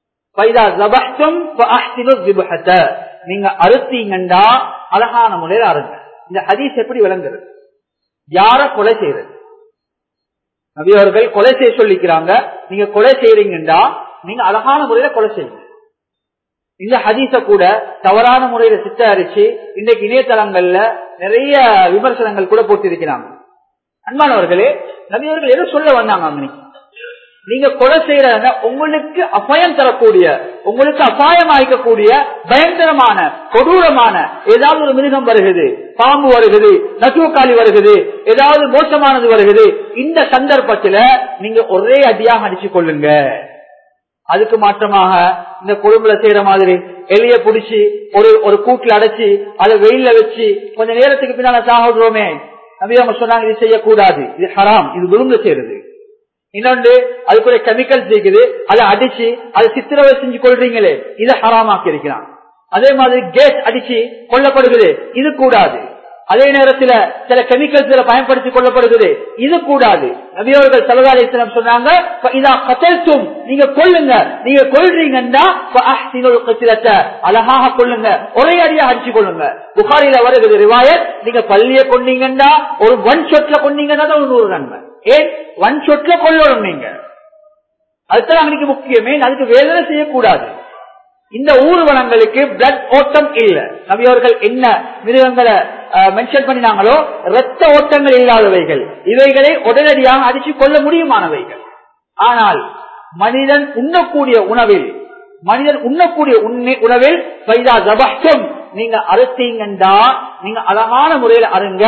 நீங்க அறுத்தீங்கண்டா அழகான முறையில அருங்க. இந்த ஹதீஸ் எப்படி விளங்குறது? யார கொலை செய்யறது? நபி அவர்கள் கொலை செய்ய சொல்லிக்கிறாங்க. நீங்க கொலை செய்யறீங்கண்டா நீங்க அழகான முறையில கொலை செய்யுங்க. இந்த ஹதீஸ கூட தவறான முறையில சித்தரிச்சு இன்றைக்கு இணையதளங்கள்ல நிறைய விமர்சனங்கள் கூட போட்டிருக்கிறாங்க. அன்பானவர்களே, நபி அவர்கள் எது சொல்ல வந்தாங்க? நீங்க கொலை செய்யற உங்களுக்கு அபாயம் தரக்கூடிய, உங்களுக்கு அபாயம் அளிக்கக்கூடிய பயங்கரமான கொடூரமான ஏதாவது ஒரு மிருகம் வருகிறது, பாம்பு வருகிறது, நசுவக்காளி வருகிறது, ஏதாவது மோசமானது வருகிறது, இந்த சந்தர்ப்பத்துல நீங்க ஒரே அடியாக அடிச்சு கொள்ளுங்க. அதுக்கு மாற்றமாக இந்த கொழும்புல செய்யற மாதிரி எலிய புடிச்சு ஒரு ஒரு கூட்டுல அடைச்சு அதை வெயில வச்சு கொஞ்ச நேரத்துக்கு பின்னால சாகுறோமே, நபி அவங்க சொன்னாங்க இது செய்யக்கூடாது, இது ஹராம், இது விரும்ப செய்யறது. இன்னொன்று அதுக்குரிய கெமிக்கல்ஸ் இருக்குது, அதை அடிச்சு அதை சித்திரவை செஞ்சு கொள்றீங்களே, இதை ஹராமாக்கி இருக்கிறான். அதே மாதிரி கேஸ் அடிச்சு கொல்லப்படுகிறது, இது கூடாது. அதே நேரத்தில் சில கெமிக்கல்ஸ் பயன்படுத்தி கொள்ளப்படுகிறது, இது கூடாது. நபி அவர்கள் ஸல்லல்லாஹு அலைஹி வஸல்லம் சொன்னாங்க, இதா கதல்தும், நீங்க கொல்லுங்க, நீங்க கொல்றீங்கன்னா ஃபஅஹ்சினுல் கித்லத, அழகாக கொல்லுங்க, ஒரே அடியா அடிச்சு கொள்ளுங்க. புகாரில வருகிறது ரிவாயத், நீங்க பள்ளியை கொன்னீங்கன்னா ஒரு ஒன் ஷாட்ல கொன்னீங்கன்னா ஒரு நூறு நன்மை. ஏன் ஒன் ஷாட்ல கொல்லணும்? நீங்க அதுதான் அன்னைக்கு முக்கியமே. அதுக்கு வேதனை செய்யக்கூடாது. இந்த ஊர்வலங்களுக்கு பிளட் ஓட்டம் இல்ல. நபி அவர்கள் என்ன மிருகங்களை மென்ஷன் பண்ணினாங்களோ ரத்த ஓட்டங்கள் இல்லாதவைகள், இவைகளை உடனடியாக அடிச்சு கொள்ள முடியுமானவைகள். ஆனால் மனிதன் உண்ணக்கூடிய உணவில் மனிதன் உண்ணக்கூடிய உணவில் பைதா ஜபஹ்தும் நீங்க அறுத்தீங்கண்டா நீங்க அழகான முறையில் அருங்க.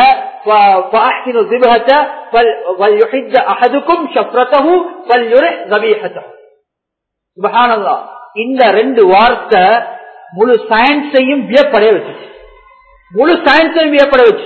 சுப்ஹானல்லாஹ். இந்த ரெண்டு வார்த்தை முழு சயின்ஸையும் வியப்படைய வச்சு முழு சயின்ஸையும் வியப்படைய வச்சு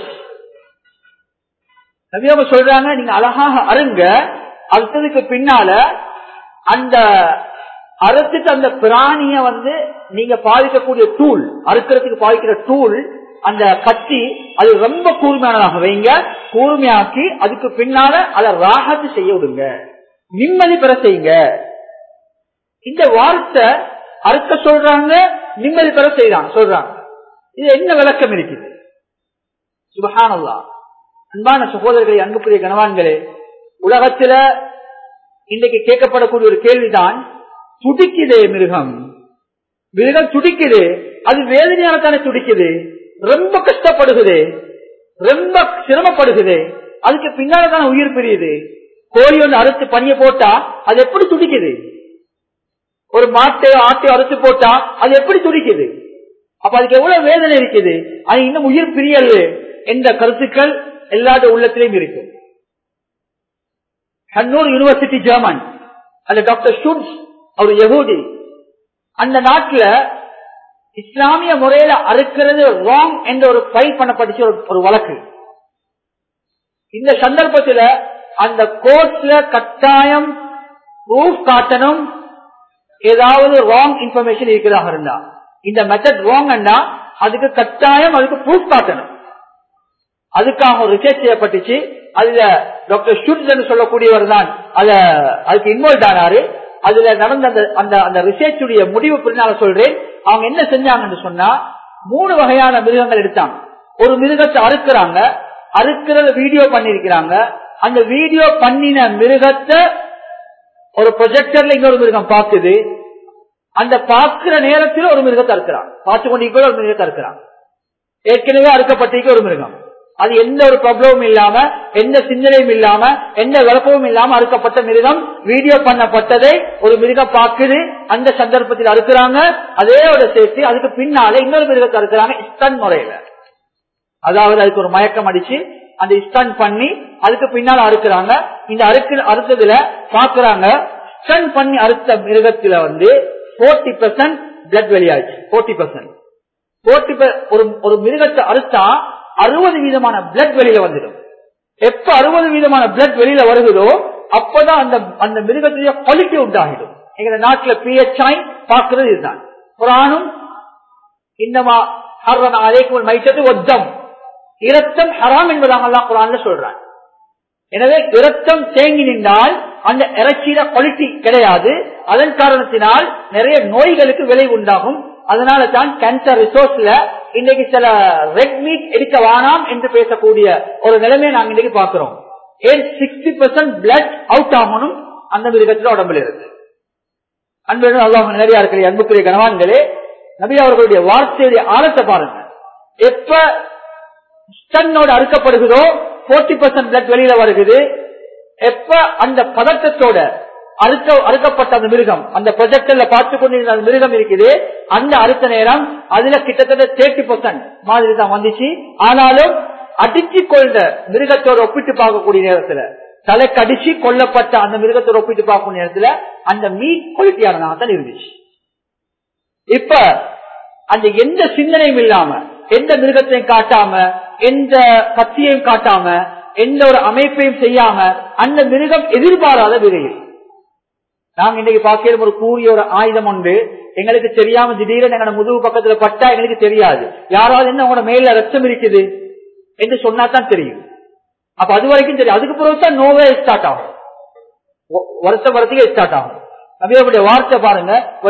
நபியாக சொல்றாங்க, நீங்க அழகாக அருங்க. அடுத்ததுக்கு பின்னால அந்த அறுத்துட்டு அந்த பிராணிய வந்து நீங்க பாதிக்கக்கூடிய டூல், அறுக்கிறதுக்கு பாதிக்கிற டூல், அந்த கத்தி, அது ரொம்ப கூர்மையானதாக வைங்க. கூர்மையாக்கி அதுக்கு பின்னால அதை ராகத்து செய்ய விடுங்க, நிம்மதி பெற செய்யுங்க. இந்த வார்த்தை அறுக்க சொல்றாங்க, நிம்மதி பெற செய்யறாங்க சொல்றாங்க. இது என்ன விளக்கம் இருக்குது? சுப்ஹானல்லாஹ். அன்பான சகோதரர்களே, அன்புக்குரிய கணவான்களே, உலகத்துல இன்றைக்கு கேட்கப்படக்கூடிய ஒரு கேள்விதான், துடிக்குதே மிருகம், மிருகம் துடிக்குது, அது வேதனையான தானே துடிக்குது, ரொம்ப கஷ்டப்படுகுது, ரொம்ப சிரமப்படுகுது, அதுக்கு பின்னால்தான உயிர் பிரியுது. கோழி ஒன்று அறுத்து பணிய போட்டா அது எப்படி துடிக்குது? ஒரு மாட்டையோ ஆட்டையோ அறுத்து போட்டா அது எப்படி துடிக்குது? அப்ப அதுக்கு எவ்வளவு வேதனை இருக்குது, அது இன்னும் உயிர் பிரியல் என்ற கருத்துக்கள் எல்லாருடைய உள்ளத்திலையும் இருக்கு. ஹன்னூர் யூனிவர்சிட்டி ஜெர்மன், அந்த டாக்டர் ஷுட்ஸ் அவர் யஹூதி, அந்த நாட்டுல இஸ்லாமிய முறையில அறுக்கிறது ராங் என்ற ஒரு ஃபைல் பண்ணப்பட்டுச்சு, ஒரு வழக்கு. இந்த சந்தர்ப்பத்தில் அந்த கோர்ட்ல கட்டாயம் ப்ரூஃப் காட்டணும், ஏதாவது ராங் இன்ஃபர்மேஷன் இருக்கிறதாக இருந்தா, இந்த மெத்தட் ராங் அதுக்கு கட்டாயம் அதுக்கு ப்ரூஃப் காட்டணும். அதுக்காக ஒரு ரிசர்ச் செய்யப்பட்டுச்சு. அதுல டாக்டர் ஷுட்ஸ் சொல்லக்கூடியவர் தான் அதுக்கு இன்வால்வ் ஆனாரு. அதுல நடந்த அந்த அந்த ரிசர்ச் உடைய முடிவு பின்னால சொல்றேன். அவங்க என்ன செஞ்சாங்கன்னு சொன்னா, மூணு வகையான மிருகங்கள் எடுத்தாங்க. ஒரு மிருகத்தை அறுக்கிறாங்க, அறுக்கிறத வீடியோ பண்ணிருக்கிறாங்க. அந்த வீடியோ பண்ணின மிருகத்தை ஒரு ப்ரொஜெக்டர்ல இன்னொரு மிருகம் பாக்குது. அந்த பாக்குற நேரத்தில் ஒரு மிருகத்தை அறுக்கிறாங்க, பார்த்து கொண்டிருக்கிற ஒரு மிருகத்தை அறுக்கிறாங்க. ஏற்கனவே அறுக்கப்பட்டிருக்க ஒரு மிருகம், அது எந்த ஒரு ப்ராப்ளமும் இல்லாம, எந்த சிந்தனையும் இல்லாம, எந்த விளக்கமும் இல்லாம அறுக்கப்பட்ட மிருகம். வீடியோ பண்ணப்பட்டதை ஒரு மிருகம் பாக்குது, அந்த சந்தர்ப்பத்தில் அறுக்கிறாங்க. அதேயோட சேர்த்து அதுக்கு பின்னால இன்னொரு மிருகத்தை அறுக்கிறாங்க ஸ்டன் முறையில. அதாவது அதுக்கு ஒரு மயக்கம் அடிச்சு அந்த ஸ்டன் பண்ணி அதுக்கு பின்னால அறுக்கிறாங்க. இந்த அறுக்கு அறுத்ததுல பாக்குறாங்க, ஸ்டன் பண்ணி அறுத்த மிருகத்துல வந்து நாற்பது பெர்சென்ட் பிளட் வெளியாச்சு. நாற்பது பெர்சென்ட் ஒரு மிருகத்தை அறுத்தா அறுபது வீதமான பிளட் வெளியில வந்துடும். எப்ப அறுபது வீதமான பிளட் வெளியில வருகிறதோ அப்பதான் அந்த அந்த மிருகத்துடைய குவாலிட்டி உண்டாகிடும். எங்க நாட்டுல பிஹெச்ஐ பாக்குறது இதுதான். குர்ஆனும் இன்னமா ஹர்ரம அலைக்கும் மைத்தத்து வத்தம், இரத்தம் ஹராம் என்பதாக அல்லாஹ் குர்ஆன்ல சொல்றான். எனவே இரத்தம் தேங்கி நின்றால் அந்த இறைச்சியில குவாலிட்டி கிடையாது. அதன் காரணத்தினால் நிறைய நோய்களுக்கு விளைவு உண்டாகும். அதனால தான் கேன்சர் ரிசோர்ஸ்ல இன்னைக்கு சில ரெட் மீட் எடுக்க வேணாம் என்று பேசக்கூடிய ஒரு நிலைமையை நாங்க இன்னைக்கு பாக்குறோம். ஏன் சிக்ஸ்டி பெர்சென்ட் பிளட் அவுட் ஆகணும் அந்த மிருகத்துல உடம்புல இருக்கு. அன்பு அல்லாஹ் நிறைய இருக்கிற அன்புக்குரிய கணவான்களே, நபி அவர்களுடைய வார்த்தையுடைய ஆழத்தை பாருங்க. எப்ப ஸ்டன்னோட அறுக்கப்படுகிறதோ நாற்பது பெர்சென்ட் பிளட் வெளியில வருகிறது. எப்ப அந்த பதட்டத்தோட அறுக்க அறுக்கப்பட்ட அந்த மிருகம், அந்த ப்ரொஜெக்டர்ல பார்த்து கொண்டிருந்த அந்த மிருகம் இருக்குது, அந்த அறுத்த நேரம் அதுல கிட்டத்தட்ட முப்பது பெர்சென்ட் மாதிரி தான் வந்துச்சு. ஆனாலும் அடிச்சு கொண்ட மிருகத்தோட ஒப்பிட்டு பார்க்கக்கூடிய நேரத்துல, தலைக்கு அடிச்சு கொல்லப்பட்ட அந்த மிருகத்தோட ஒப்பிட்டு பார்க்கக்கூடிய நேரத்துல அந்த மீட் குவாலிட்டியானதாக தான் இருந்துச்சு. இப்ப அந்த எந்த சிந்தனையும் இல்லாம, எந்த மிருகத்தையும் காட்டாம, எந்த கத்தியையும் காட்டாம, எந்த ஒரு அமைப்பையும் செய்யாம அந்த மிருகம் எதிர்பாராத விரைவில் நாங்க இன்னைக்கு பார்க்கிற ஒரு கூறிய ஒரு ஆயுதம் உண்டு, எங்களுக்கு தெரியாம திடீரென எங்க முதுகு பக்கத்துல பட்டா எங்களுக்கு தெரியாது. யாராவது என்ன உங்களோட மேல ரத்தம் இருக்குது என்று சொன்னா தான் தெரியும். அப்ப அது வரைக்கும் தெரியும். அதுக்கு பிறகுதான் நோவே ஸ்டார்ட் ஆகும், வருஷம் வரத்துக்கே ஸ்டார்ட் ஆகும். நபியோட வார்த்தை பாருங்க,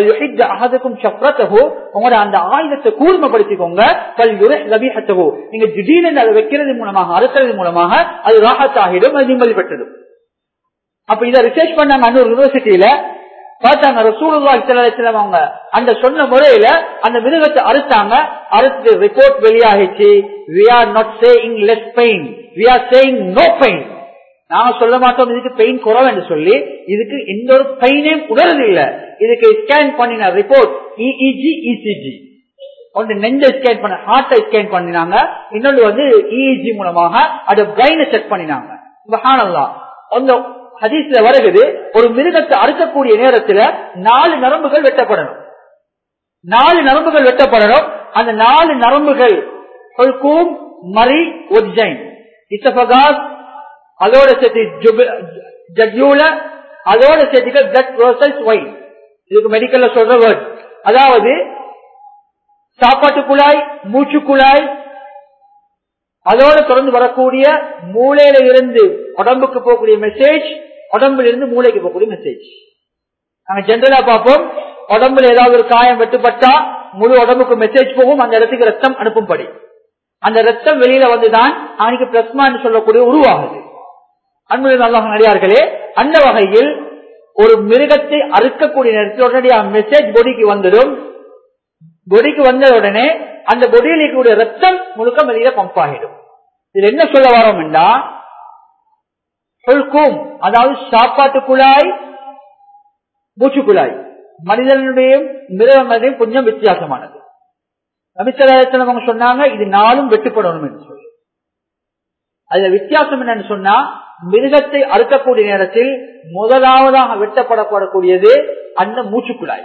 உங்களோட அந்த ஆயுதத்தை கூர்மைப்படுத்திக்கோங்க. நீங்க திடீரென்று அதை வைக்கிறது மூலமாக, அறுக்கிறது மூலமாக அது ராஹத் ஆகிடும், அது நிம்மதி பெற்றதும். அப்ப இதை ரிசர்ச் பண்ணாங்க அன்னூர் யூனிவர்சிட்டியில. பார்த்தாங்க ரசூலுல்லாஹி ஸல்லல்லாஹு அலைஹி வஸல்லம் அவங்க அந்த சொன்ன முறையில அந்த மிருகத்தை அறுத்தாங்க. அறுத்து ரிப்போர்ட் வெளியாகிச்சு. we are not saying less pain, we are saying no pain. நாங்க சொல்ல மாட்டோம் இதுக்கு பெயின் குறைவு என்று சொல்லி, இதுக்கு எந்த ஒரு பெயினையும் உணர்றது இல்ல. இதுக்கு ஸ்கேன் பண்ணின ரிப்போர்ட் இஇஜி இசிஜி, ஒன்று நெஞ்சை ஸ்கேன் பண்ண, ஹார்ட்டை ஸ்கேன் பண்ணினாங்க, இன்னொன்று வந்து இஇஜி மூலமாக அது பிரெயினை செக் பண்ணினாங்க. சுப்ஹானல்லாஹ். அந்த ஹதீஸ்ல வருகிறது, ஒரு மிருகத்தை அறுக்கக்கூடிய நேரத்தில் நாலு நரம்புகள் வெட்டப்படணும். நாலு நரம்புகள் வெட்டப்படணும். அந்த நாலு நரம்புகள் ஹுல்கூம், மரி, ஒஜைன், இசபகாஸ், அதோட சேர்த்து ஜக்யூல, அதோட சேர்த்து பிளட் வெசல்ஸ் வைன். இதுக்கு மெடிக்கல்ல சொல்ற வேர்ட். அதாவது சாப்பாட்டு குழாய், மூச்சு குழாய், அதோட தொடர்ந்து வரக்கூடிய மூளையில இருந்து உடம்புக்கு போகக்கூடிய மெசேஜ், உடம்புல இருந்து மூளைக்கு போகக்கூடிய மெசேஜ். நாங்க ஜெனரலா பார்ப்போம், உடம்புல ஏதாவது ஒரு காயம் வெட்டுப்பட்டா முழு உடம்புக்கு மெசேஜ் போகும், அந்த இடத்துக்கு ரத்தம் அனுப்பும்படி. அந்த ரத்தம் வெளியில வந்துதான் அவனுக்கு பிளஸ்மா என்று சொல்லக்கூடிய உருவாகுது. அன்புள்ள அல்லாஹ் நடிகார்களே, அந்த வகையில் ஒரு மிருகத்தை அறுக்கக்கூடிய நேரத்தில் உடனடியாக மெசேஜ் பொடிக்கு வந்துடும். பொடிக்கு வந்த உடனே அந்த பொடியில் இருக்கக்கூடிய ரத்தம் முழுக்க வெளியில பம்ப் ஆகிடும். இது என்ன சொல்ல வரோம் என்றா, அதாவது சாப்பாட்டு குழாய், மூச்சு குழாய் மனிதனுடைய மிருகங்களையும் கொஞ்சம் வித்தியாசமானது. நபிசல்லாஹு அவங்க சொன்னாங்க இது நாளும் வெட்டுப்படணும் என்று சொல்லி. அதுல வித்தியாசம் என்னன்னு சொன்னா, மிருகத்தை அறுக்கக்கூடிய நேரத்தில் முதலாவதாக வெட்டப்படப்படக்கூடியது அந்த மூச்சுக்குழாய்.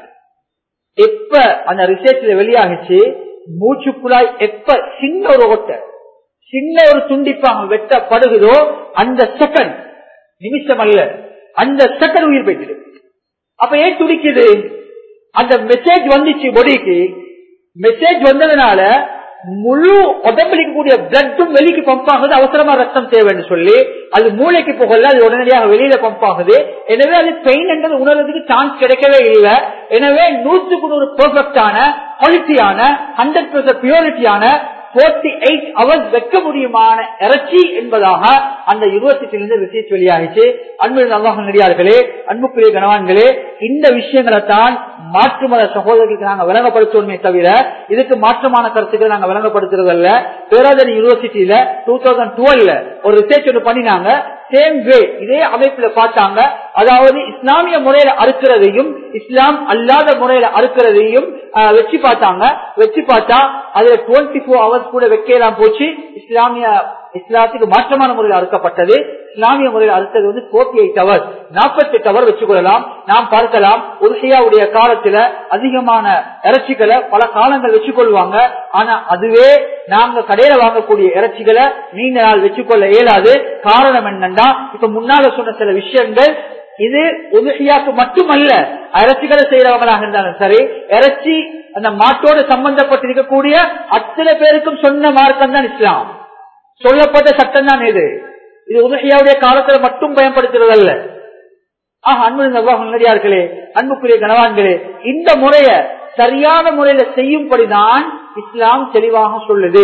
எப்ப அந்த ரிசர்ச்ல வெளியாகிச்சு, மூச்சுக்குழாய் எப்ப சின்ன ஒரு ஓட்ட, சின்ன ஒரு துண்டிப்பாக வெட்டப்படுகிறதோ அந்த செகண்ட், நிமிஷம் அல்ல, அந்த செகண்ட் உயிர் போய்க்குது. அப்ப ஏன் துடிக்குது? அந்த மெசேஜ் வந்துச்சு பொடிக்கு. மெசேஜ் வந்ததுனால முழு உடம்புக்கு கூடிய பிளட்டும் வெளிக்கு பம்ப் ஆகுது. அவசரமா ரத்தம் தேவைன்னு சொல்லி அது மூளைக்கு போகல, அது உடனடியாக வெளியில பம்ப் ஆகுது. எனவே அது பெயின் என்றது உணர்றதுக்கு சான்ஸ் கிடைக்கவே இல்லை. எனவே நூற்றுக்கு நூறு பெர்ஃபெக்டான, குவாலிட்டியான, ஹண்ட்ரட் பெர்சென்ட் பியூரிட்டியான நாற்பத்தி எட்டு ஹவர்ஸ் வைக்க முடியுமான இறைச்சி என்பதாக அந்த யூனிவர்சிட்டியிலிருந்து ரிசர்ச் வெளியாகிச்சு. அன்புள்ள அல்லாஹ் நடிகார்களே, அன்புக்குரிய கணவான்களே, இந்த விஷயங்களை தான் மாற்று மத சகோதரர்களுக்கு நாங்கள் விளங்கப்படுத்துவோமே தவிர இதுக்கு மாற்றமான கருத்துக்களை நாங்கள் விளங்கப்படுத்துறது அல்ல. பேராதரி யூனிவர்சிட்டியில டூ தௌசண்ட் டுவெல்ல ஒரு ரிசர்ச் ஒன்று பண்ணினாங்க. சேம் வே இதே அமைப்புல பார்த்தாங்க. அதாவது இஸ்லாமிய முறையில அறுக்கிறதையும் இஸ்லாம் அல்லாத முறையில அறுக்கிறதையும் வச்சு பார்த்தாங்க. வச்சு பார்த்தா அதுல டுவெண்ட்டி போர் ஹவர்ஸ் கூட வைக்கலாம் போச்சு. இஸ்லாமிய இஸ்லாத்துக்கு மாற்றமான முறையில் அறுக்கப்பட்டது. இஸ்லாமிய முறையில் அறுத்தது வந்து நாற்பத்தி எட்டு ஹவர்ஸ், நாற்பத்தி எட்டு ஹவர் வச்சுக்கொள்ளலாம். நாம் பார்க்கலாம், உதுஹியாவுடைய காலத்துல அதிகமான இறைச்சிகளை பல காலங்கள் வச்சுக்கொள்வாங்க. ஆனா அதுவே நாங்க கடையில வாங்கக்கூடிய இறைச்சிகளை நீண்ட நாள் வச்சுக்கொள்ள இயலாது. காரணம் என்னன்னா, இப்ப முன்னால சொன்ன சில விஷயங்கள் இது உதுஹியாக்கு மட்டுமல்ல, இறைச்சிகளை செய்யறவங்களாக இருந்தாலும் சரி, இறைச்சி அந்த மாட்டோடு சம்பந்தப்பட்டிருக்கக்கூடிய அத்தனை பேருக்கும் சொன்ன மார்க்கம் தான் இஸ்லாம், சொல்லப்பட்ட சட்டம் தான் இது. இது உதுஹியாவுடைய காலத்துல மட்டும் பயன்படுத்துறதல்ல. ஆஹ் அன்புள்ளே, அன்புக்குரிய கணவான்களே, இந்த முறைய சரியான முறையில செய்யும்படிதான் இஸ்லாம் தெளிவாக சொல்லுது.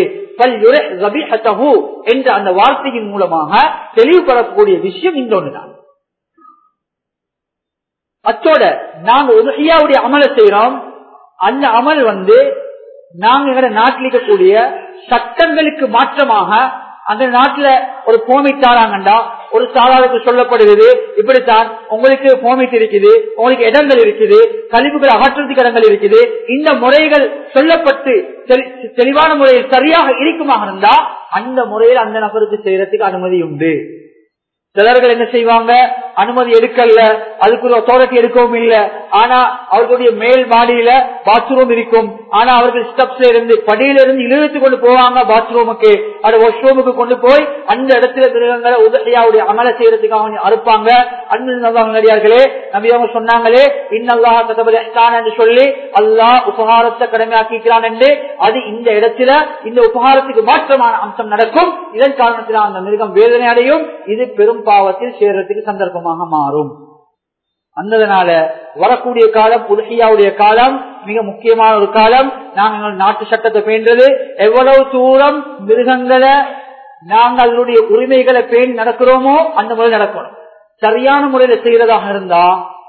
என்ற அந்த வார்த்தையின் மூலமாக தெளிவுபடக்கூடிய விஷயம் இந்த ஒன்றுதான். அத்தோட நாங்க உதுஹியாவுடைய அமலை செய்யறோம். அந்த அமல் வந்து நாங்க எங்க நாட்டில் இருக்கக்கூடிய சட்டங்களுக்கு மாற்றமாக அந்த நாட்டுல ஒரு பெர்மிட் தாராங்கண்டா ஒரு சாதாருக்கு சொல்லப்படுகிறது, இப்படித்தான் உங்களுக்கு பெர்மிட் இருக்குது, உங்களுக்கு இடங்கள் இருக்குது, கழிவுகள் அகற்றுறதுக்கு இடங்கள் இருக்குது, இந்த முறைகள் சொல்லப்பட்டு தெளிவான முறையில் சரியாக இருக்குமாக இருந்தா அந்த முறையில் அந்த நபருக்கு செய்யறதுக்கு அனுமதி உண்டு. சிலர்கள் என்ன செய்வாங்க, அனுமதி எடுக்கல, அதுக்குள்ள அத்தாரிட்டி எடுக்கவும் இல்லை. ஆனா அவர்களுடைய மேல் மாடியில பாத்ரூம் இருக்கும். ஆனா அவர்கள் ஸ்டெப்ஸ்ல இருந்து படியில இருந்து இழுத்து கொண்டு போவாங்க பாத்ரூமுக்கு, அது வாஷ்ரூமுக்கு கொண்டு போய் அந்த இடத்துல மிருகங்களை உதகையாவுடைய அமல செய்யறதுக்காக அறுப்பாங்க. அன்பர்களே, நபி அவங்க சொன்னாங்களே, இன்னல்லாஹ் கதபல் இஹ்சான் என்று சொல்லி அல்லாஹ் உபகாரத்தை கடமையாக்கிறான் என்று. அது இந்த இடத்துல இந்த உபகாரத்துக்கு மாற்றமான அம்சம் நடக்கும். இதன் காரணத்தில் அந்த மிருகம் வேதனை அடையும். இது பெரும் பாவத்தில் சேர்றதுக்கு சந்தர்ப்பமாக மாறும். அந்ததனால வரக்கூடிய காலம் உதுஹியாவுடைய காலம் மிக முக்கியமான ஒரு காலம். நாங்கள் நாட்டு சட்டத்தை பேண்டது, எவ்வளவு தூரம் மிருகங்களை நாங்கள் அதனுடைய உரிமைகளை பேணி நடக்கிறோமோ அந்த முறை நடக்கணும். சரியான முறையில செய்யறதாக இருந்தா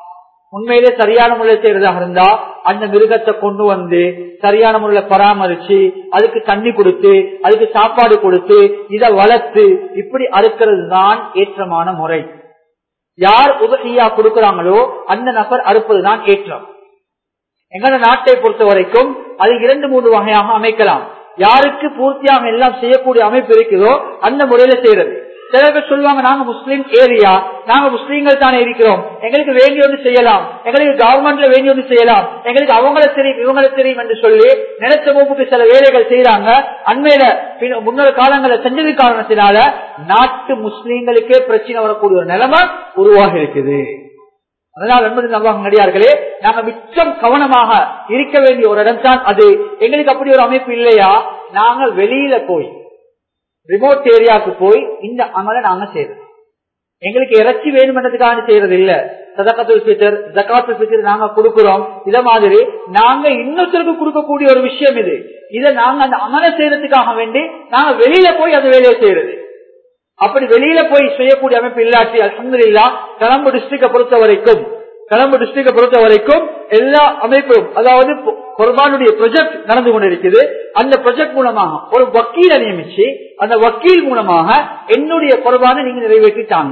உண்மையிலே சரியான முறையில் செய்யறதாக இருந்தா அந்த மிருகத்தை கொண்டு வந்து சரியான முறையில் பராமரிச்சு அதுக்கு தண்ணி கொடுத்து அதுக்கு சாப்பாடு கொடுத்து இதை வளர்த்து இப்படி அறுக்கிறது தான் ஏற்றமான முறை. யார் உதவியா கொடுக்கிறாங்களோ அந்த நபர் அறுப்பதுதான் ஏற்றம். எங்களோட நாட்டை பொறுத்த வரைக்கும் அது இரண்டு மூன்று வகையாக அமைக்கலாம். யாருக்கு பூர்த்தியாக எல்லாம் செய்யக்கூடிய அமைப்பு இருக்குதோ அந்த முறையில செய்யறது. சில பேர் சொல்லுவாங்க, நாங்க முஸ்லீம் ஏரியா, நாங்க முஸ்லீம்கள் தானே இருக்கிறோம், எங்களுக்கு வேண்டிய ஒன்று செய்யலாம், எங்களுக்கு கவர்மெண்ட்ல வேண்டிய ஒன்று செய்யலாம், எங்களுக்கு அவங்கள தெரியும் இவங்களை தெரியும் என்று சொல்லி நினைச்ச மூப்புக்கு சில வேலைகள் செய்யறாங்க. அண்மையில முன்னொரு காலங்களில் செஞ்சது காரணத்தினால நாட்டு முஸ்லீம்களுக்கே பிரச்சனை வரக்கூடிய ஒரு நிலைமை உருவாகி இருக்குது. அதனால் என்பது நடிகார்களே, நாங்க மிச்சம் கவனமாக இருக்க வேண்டிய ஒரு இடம் தான் அது. எங்களுக்கு அப்படி ஒரு அமைப்பு இல்லையா, நாங்க வெளியில போய் ரிமோட் ஏரியாவுக்கு போய் இந்த அமலை நாங்க செய்யறோம். எங்களுக்கு இறைச்சி வேணும்ன்றதுக்காக செய்யறது இல்ல. சதகத்துல் ஃபித்ர், ஜகாத்துல் ஃபித்ர் நாங்க கொடுக்கிறோம். இத மாதிரி நாங்க இன்னொருத்தருக்கு கொடுக்கக்கூடிய ஒரு விஷயம் இது. இதை நாங்க அந்த அமலை செய்யறதுக்காக வேண்டி நாங்க வெளியில போய் அந்த வேலையை செய்யறது. அப்படி வெளியில போய் செய்யக்கூடிய அமைப்பு இல்லாட்டி அல்ஹம்துலில்லாஹ் கொழும்பு டிஸ்ட்ரிக்ட பொறுத்த வரைக்கும் கொழும்பு டிஸ்ட்ரிக்ட பொறுத்த வரைக்கும் எல்லா அமைப்பும், அதாவது குர்பானுடைய ப்ராஜெக்ட் நடந்து கொண்டிருக்குது. அந்த ப்ராஜெக்ட் மூலமாக ஒரு வக்கீலை நியமிச்சு அந்த வக்கீல் மூலமாக என்னுடைய குர்பானை நீங்க நிறைவேற்றிட்டாங்க.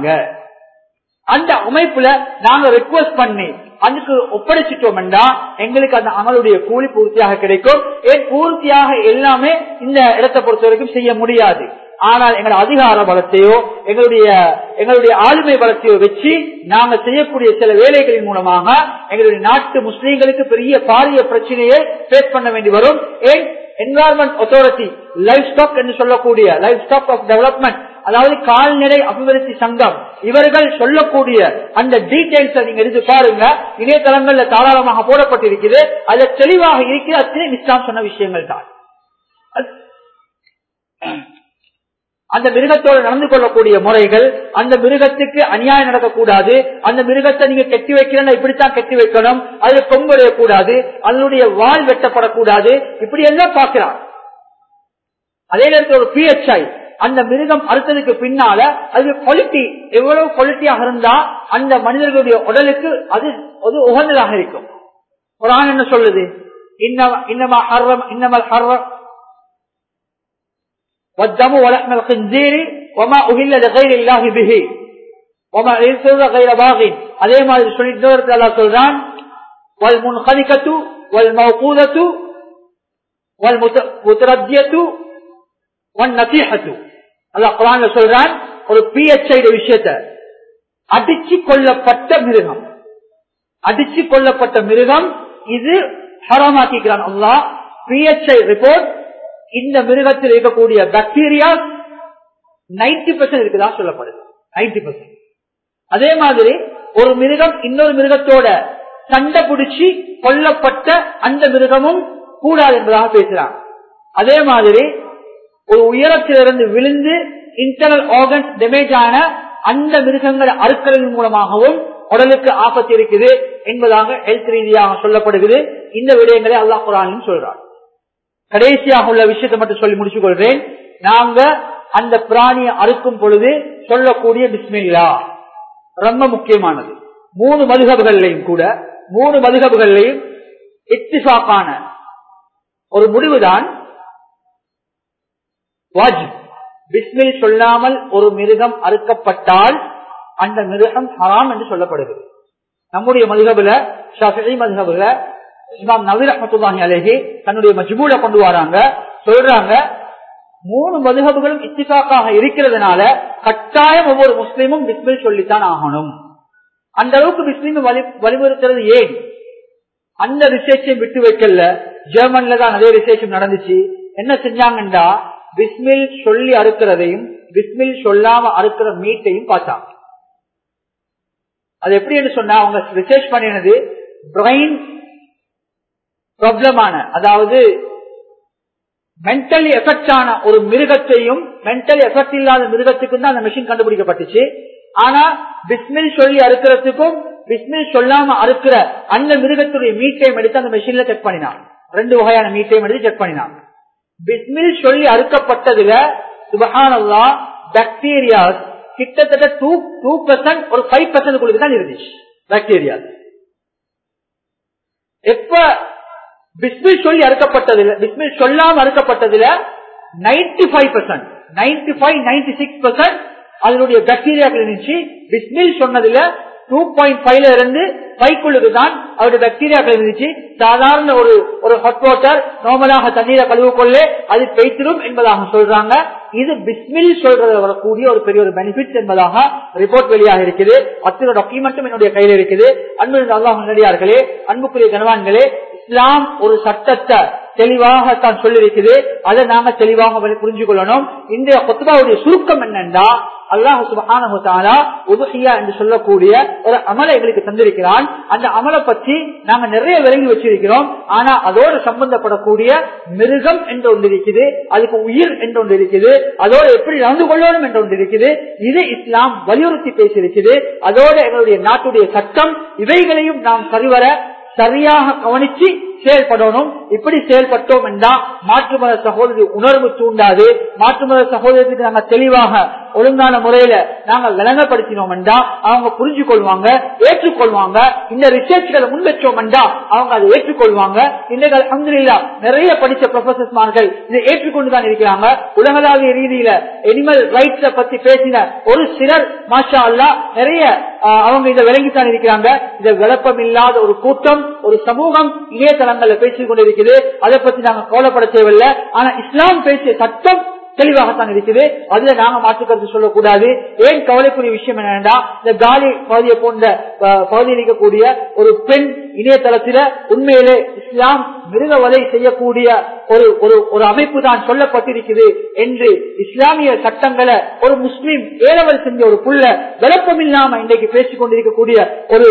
அந்த அமைப்புல நாங்க ரெக்வஸ்ட் பண்ணி அதுக்கு ஒப்படைச்சிட்டோம்டா எங்களுக்கு அந்த அமலுடைய கூலி பூர்த்தியாக கிடைக்கும். ஏன் பூர்த்தியாக எல்லாமே இந்த இடத்தை பொறுத்த வரைக்கும் செய்ய முடியாது. ஆனால் எங்களுடைய அதிகார பலத்தையோ எங்களுடைய எங்களுடைய ஆளுமை பலத்தையோ வச்சு நாங்க செய்யக்கூடிய சில வேலைகளின் மூலமாக எங்களுடைய நாட்டு முஸ்லீம்களுக்கு பெரிய பாரிய பிரச்சனையை பேஸ் பண்ண வேண்டி வரும். ஏன் என்வாரன்மெண்ட் அத்தாரிட்டி, லைஃப் ஸ்டாக் என்று சொல்லக்கூடிய லைஃப் ஸ்டாக் ஆஃப் டெவலப்மெண்ட், அதாவது கால்நடை அபிவிருத்தி சங்கம், இவர்கள் சொல்லக்கூடிய அந்த டீடைல்ஸ் நீங்க எடுத்து பாருங்க. இணையதளங்கள்ல தாராளமாக போடப்பட்டிருக்கிறது. அது தெளிவாக இருக்கிற அத்தனை இஸ்லாம் சொன்ன விஷயங்கள் தான். அந்த மிருகத்தோடு நடந்து கொள்ளக்கூடிய முறைகள், அந்த மிருகத்துக்கு அநியாயம் நடக்கக்கூடாது, அந்த மிருகத்தை நீங்க கெட்டி வைக்கிறேன்னா இப்படித்தான் கெட்டி வைக்கணும், அதுல கொம்படையக்கூடாது, அதனுடைய வால் வெட்டப்படக்கூடாது, இப்படி எல்லாம் பார்க்கிறான். அதே நேரத்தில் ஒரு பிஹெச்ஐ, அந்த மிருகம் அறுத்ததுக்கு பின்னால அது குவாலிட்டி எவ்வளவு குவாலிட்டியாக இருந்தா அந்த மனிதர்களுடைய உடலுக்கு அது அது உகந்ததாக இருக்கும். குர்ஆன் என்ன சொல்லுது? இன்னமா ஹர்ரம் இன்னமல் ஹர்ரம் والدم ولحم الخنزير وما أهل لغير الله به وما يسر غير باغ. அதே மாதிரி சொல்லிட்டு அல்லாஹ் சொல்றான், والمنخنقة والموقوذة والمتردية والنطيحة. அல்லாஹ் குர்ஆன்ல சொல்றான், ஒரு பிஹெச்ஐ விஷயத்தை அடிச்சு கொல்லப்பட்ட மிருகம், அடிச்சு கொல்லப்பட்ட மிருகம் இது ஹராமாக்கிக்கிறான் அல்லாஹ். பிஹெச்ஐ ரிப்போர்ட், இந்த மிருகத்தில் இருக்கக்கூடிய பாக்டீரியா நைன்டி பெர்சென்ட் இருக்குதா சொல்லப்படுது, நைன்டி பெர்சென்ட். அதே மாதிரி ஒரு மிருகம் இன்னொரு மிருகத்தோட சண்டை பிடிச்சி கொல்லப்பட்ட அந்த மிருகமும் கூடாது என்பதாக பேசுறாங்க. அதே மாதிரி ஒரு உயரத்திலிருந்து விழுந்து இன்டர்னல் ஆர்கன்ஸ் டேமேஜ் ஆன அந்த மிருகங்களை அறுக்கிறதன் மூலமாகவும் உடலுக்கு ஆபத்து இருக்குது என்பதாக ஹெல்த் ரீதியாக சொல்லப்படுகிறது. இந்த விடயங்களை அல்லாஹ் குர்ஆனில் சொல்றார். கடைசியாக உள்ள விஷயத்தை மட்டும் சொல்லி முடிச்சுக் கொள்றேன். நாங்க அந்த பிராணியை அறுக்கும் பொழுது சொல்லக்கூடிய பிஸ்மில்லா ரொம்ப முக்கியமானது. மூணு மதுஹப்கள்லையும் கூட மூணு மதுஹப்கள்லையும் இத்திஃபாக்கான ஒரு முடிவுதான் வாஜிப். பிஸ்மில் சொல்லாமல் ஒரு மிருகம் அறுக்கப்பட்டால் அந்த மிருகம் ஹராம் என்று சொல்லப்படுகிறது. நம்முடைய மதுஹப்ல ஷாஃபிஈ மதுஹப்ல இமாம் நவீர் ரஹ்மத்துல்லாஹி அலைஹி தன்னுடைய மஜ்மூல கொண்டு வராங்க, சொல்றாங்க மூணு மதுஹப்களும் இத்திஃபாக்காக இருக்கிறதுனால கட்டாயம் ஒவ்வொரு முஸ்லீமும் பிஸ்மில் சொல்லித்தான் ஆகணும். அந்த அளவுக்கு பிஸ்மில் வலியுறுத்துறது ஏன்? அந்த ரிசர்ச்சையும் விட்டு வைக்கல. ஜெர்மன்ல தான் அதே ரிசர்ச்சும் நடந்துச்சு. என்ன செஞ்சாங்கண்டா, பிஸ்மில் சொல்லி அறுக்கிறதையும் பிஸ்மில் சொல்லாம அறுக்கிற மீட்டையும் பார்த்தாங்க. அது எப்படி என்று சொன்னா, அவங்க ரிசர்ச் பண்ணினது பிரெயின் ப்ராப்ளமான, அதாவது மென்டலி எஃபெக்ட் ஆன ஒரு மிருகத்தையும் மென்டலி எஃபெக்ட் இல்லாத மிருகத்துக்கும் தான் அந்த மெஷின் கண்டுபிடிக்கப்பட்டுச்சு. ஆனா பிஸ்மில் சொல்லி அறுக்கிறதுக்கும் பிஸ்மில் சொல்லாம அறுக்கிற அந்த மிருகத்துடைய மீட்டையும் எடுத்து அந்த மெஷின்ல செக் பண்ணினாங்க. ரெண்டு வகையான மீட்டையும் எடுத்து செக் பண்ணினாங்க. பிஸ்மில் சொல்லி அறுக்கப்பட்டதுல சுப்ஹானல்லாஹ் பாக்டீரியாஸ் கிட்டத்தட்ட டூ டூ பெர்சென்ட் ஒரு ஃபைவ் பெர்சென்ட் தான் இருந்துச்சு பாக்டீரியா. எப்ப பிஸ்மில் சொல்லி அறுக்கப்பட்டதுல பிஸ்மில் சொல்லாம அறுக்கப்பட்டதுல ninety five percent ninety five ninety six percent அதனுடைய பாக்டீரியாக்கள் இருந்துச்சு. பிஸ்மில் சொன்னதுல டூ பாயிண்ட் ஃபைவ்ல இருந்து பைக்குள்ளுக்கு தான் அவருடைய பாக்டீரியாக்கள் இருந்துச்சு. சாதாரண ஒரு ஒரு ஹாட் வாட்டர் நார்மலாக தண்ணீரை கழுவு கொள்ளே அது பெய்த்திரும் என்பதாக சொல்றாங்க. இது பிஸ்மில் சொல்றது வரக்கூடிய ஒரு பெரிய ஒரு பெனிஃபிட் என்பதாக ரிப்போர்ட் வெளியாக இருக்குது. அத்தனை டாக்குமெண்ட்டும் என்னுடைய கையில் இருக்குது. அன்பு அல்லாஹ் நல்லடியார்களே, அன்புக்குரிய கணவான்களே, இஸ்லாம் ஒரு சட்டத்தை தெளிவாகத்தான் சொல்லிருக்குது. அதை நாம தெளிவாக புரிஞ்சு கொள்ளணும். இந்த குத்பாவுடைய சுருக்கம் என்னன்னா, அல்லாஹ் சுப்ஹானஹு வ தஆலா உதுஹியா என்று சொல்லக்கூடிய ஒரு அமலை எங்களுக்கு தந்திருக்கிறான். அந்த அமலை பற்றி நாங்க நிறைய விளங்கி வச்சிருக்கிறோம். ஆனா அதோடு சம்பந்தப்படக்கூடிய மிருகம் என்று ஒன்று இருக்குது, அதுக்கு உயிர் என்று ஒன்று இருக்குது, அதோடு எப்படி நடந்து கொள்ளணும் என்று ஒன்று இருக்குது. இது இஸ்லாம் வலியுறுத்தி பேசியிருக்குது. அதோடு எங்களுடைய நாட்டுடைய சட்டம் இவைகளையும் நாம் சரிவர சரியாக கவனிச்சு செயல்படணும். இப்படி செயல்பட்டோம் என்றால் மாற்று மத சகோதரி உணர்வு தூண்டாது. மாற்று மத சகோதரத்துக்கு நாங்க தெளிவாக ஒழுங்கான முறையில நாங்க விளங்கப்படுத்தினோம் என்றா அவங்க புரிஞ்சு கொள்வாங்க, ஏற்றுக்கொள்வாங்க. இந்த ரிசர்ச்களை முன் வச்சோம் என்றா அவங்க அதை ஏற்றுக்கொள்வாங்க. இன்றைக்கு அல்ஹம்துலில்லாஹ் நிறைய படித்த ப்ரொஃபசர்ஸ்மார்கள் இதை ஏற்றுக்கொண்டுதான் இருக்கிறாங்க. உலகளாவிய ரீதியில அனிமல் ரைட்ஸ பத்தி பேசின ஒரு சிலர் மாஷா அல்லாஹ் நிறைய அவங்க இதை விளங்கித்தான் இருக்கிறாங்க. இதை விளப்பம் இல்லாத ஒரு கூட்டம், ஒரு சமூகம் இணையதளங்கள்ல பேசிக் கொண்டிருக்குது. அதை பத்தி நாங்க கவலைப்பட தேவையில்லை. ஆனா இஸ்லாம் பேசிய சட்டம் தெளிவாகத்தான் இருக்குது. அதுல நாங்க மாற்றுக்கருத்து சொல்லக்கூடாது. ஏன் கவலைக்குரிய விஷயம் என்னன்னா, இந்த காலி பகுதியை போன்ற பகுதியில் இருக்கக்கூடிய ஒரு பெண் இணையதளத்தில உண்மையிலே இஸ்லாம் மிருக வதை செய்யக்கூடிய ஒரு ஒரு அமைப்பு தான் சொல்லப்பட்டிருக்குது என்று இஸ்லாமிய சட்டங்களை ஒரு முஸ்லீம் ஏலவல் செஞ்ச ஒரு புள்ள விளப்பம் இல்லாம இன்றைக்கு பேசிக் கொண்டிருக்கக்கூடிய ஒரு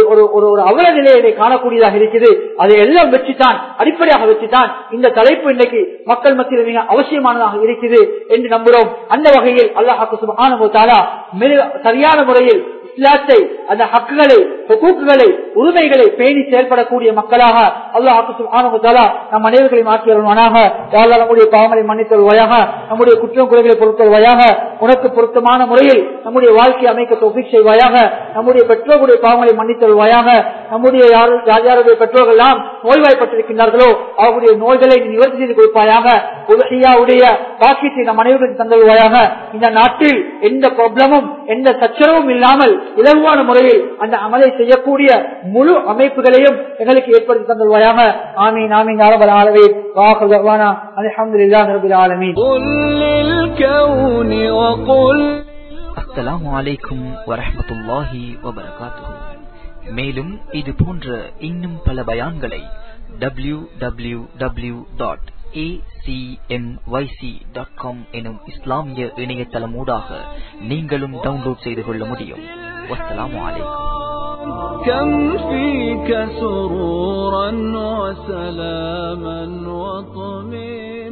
ஒரு அவல நிலையை காணக்கூடியதாக இருக்குது. அதை எல்லாம் வச்சுதான் அடிப்படையாக வச்சுதான் இந்த தலைப்பு இன்றைக்கு மக்கள் மத்தியில் மிக அவசியமானதாக இருக்குது என்று நம்புகிறோம். அந்த வகையில் அல்லாஹ் சுப்ஹானஹு வ தஆலா சரியான முறையில் இஸ்லாத்தை, அந்த ஹக்குகளை, ஹுகூக்குகளை, உரிமைகளை பேணி செயல்படக்கூடிய மக்களாக அல்லாஹ் சுப்ஹானஹு வ தஆலா நம் அனைவர்களை மாற்றி வருவானாக. யா அல்லாஹ் நம்முடைய பாவங்களை மன்னித்தருள்வாயாக, நம்முடைய குற்றம் குறைகளை பொறுத்தருள்வாயாக, உனக்கு பொருத்தமான முறையில் நம்முடைய வாழ்க்கையை அமைக்க தௌஃபீக் செய்வாயாக. நம்முடைய பெற்றோர்களுடைய பாவங்களை மன்னித்தருள்வாயாக. நம்முடைய யார் யாருடைய பெற்றோர்கள் எல்லாம் நோய்வாய்ப்பட்டிருக்கின்றார்களோ அவருடைய நோய்களை நிவர்த்தி செய்து கொடுப்பாயாக. உலகியாவுடைய பாக்கியத்தை நம் அனைவருக்கு தந்தருள்வாயாக. இந்த நாட்டில் எந்த ப்ராப்ளமும் எந்த சச்சரவும் இல்லாமல் இலகுவான முறையில் அந்த அமலை செய்யக்கூடிய முழு அமைப்புகளையும் எங்களுக்கு ஏற்படுத்தி தந்துள்வாயாக. ஆமீன் ஆமீன் யா ரப்பல் ஆலமீன். வாஹிரு தஅவானா அல்ஹம்துலில்லாஹி ரப்பில் ஆலமீன்.
அஸ்ஸலாமு அலைக்கும் வரஹ்மத்துல்லாஹி வபரகாத்துஹு. மேலும் இது போன்ற இன்னும் பல பயான்களை W W W dot A C M Y C dot com எனும் இஸ்லாமிய இணையதளமூடாக நீங்களும் டவுன்லோட் செய்து கொள்ள முடியும். வஸ்ஸலாமு அலைக்கும்.
كم فيك سرورا وسلاما وطمئنا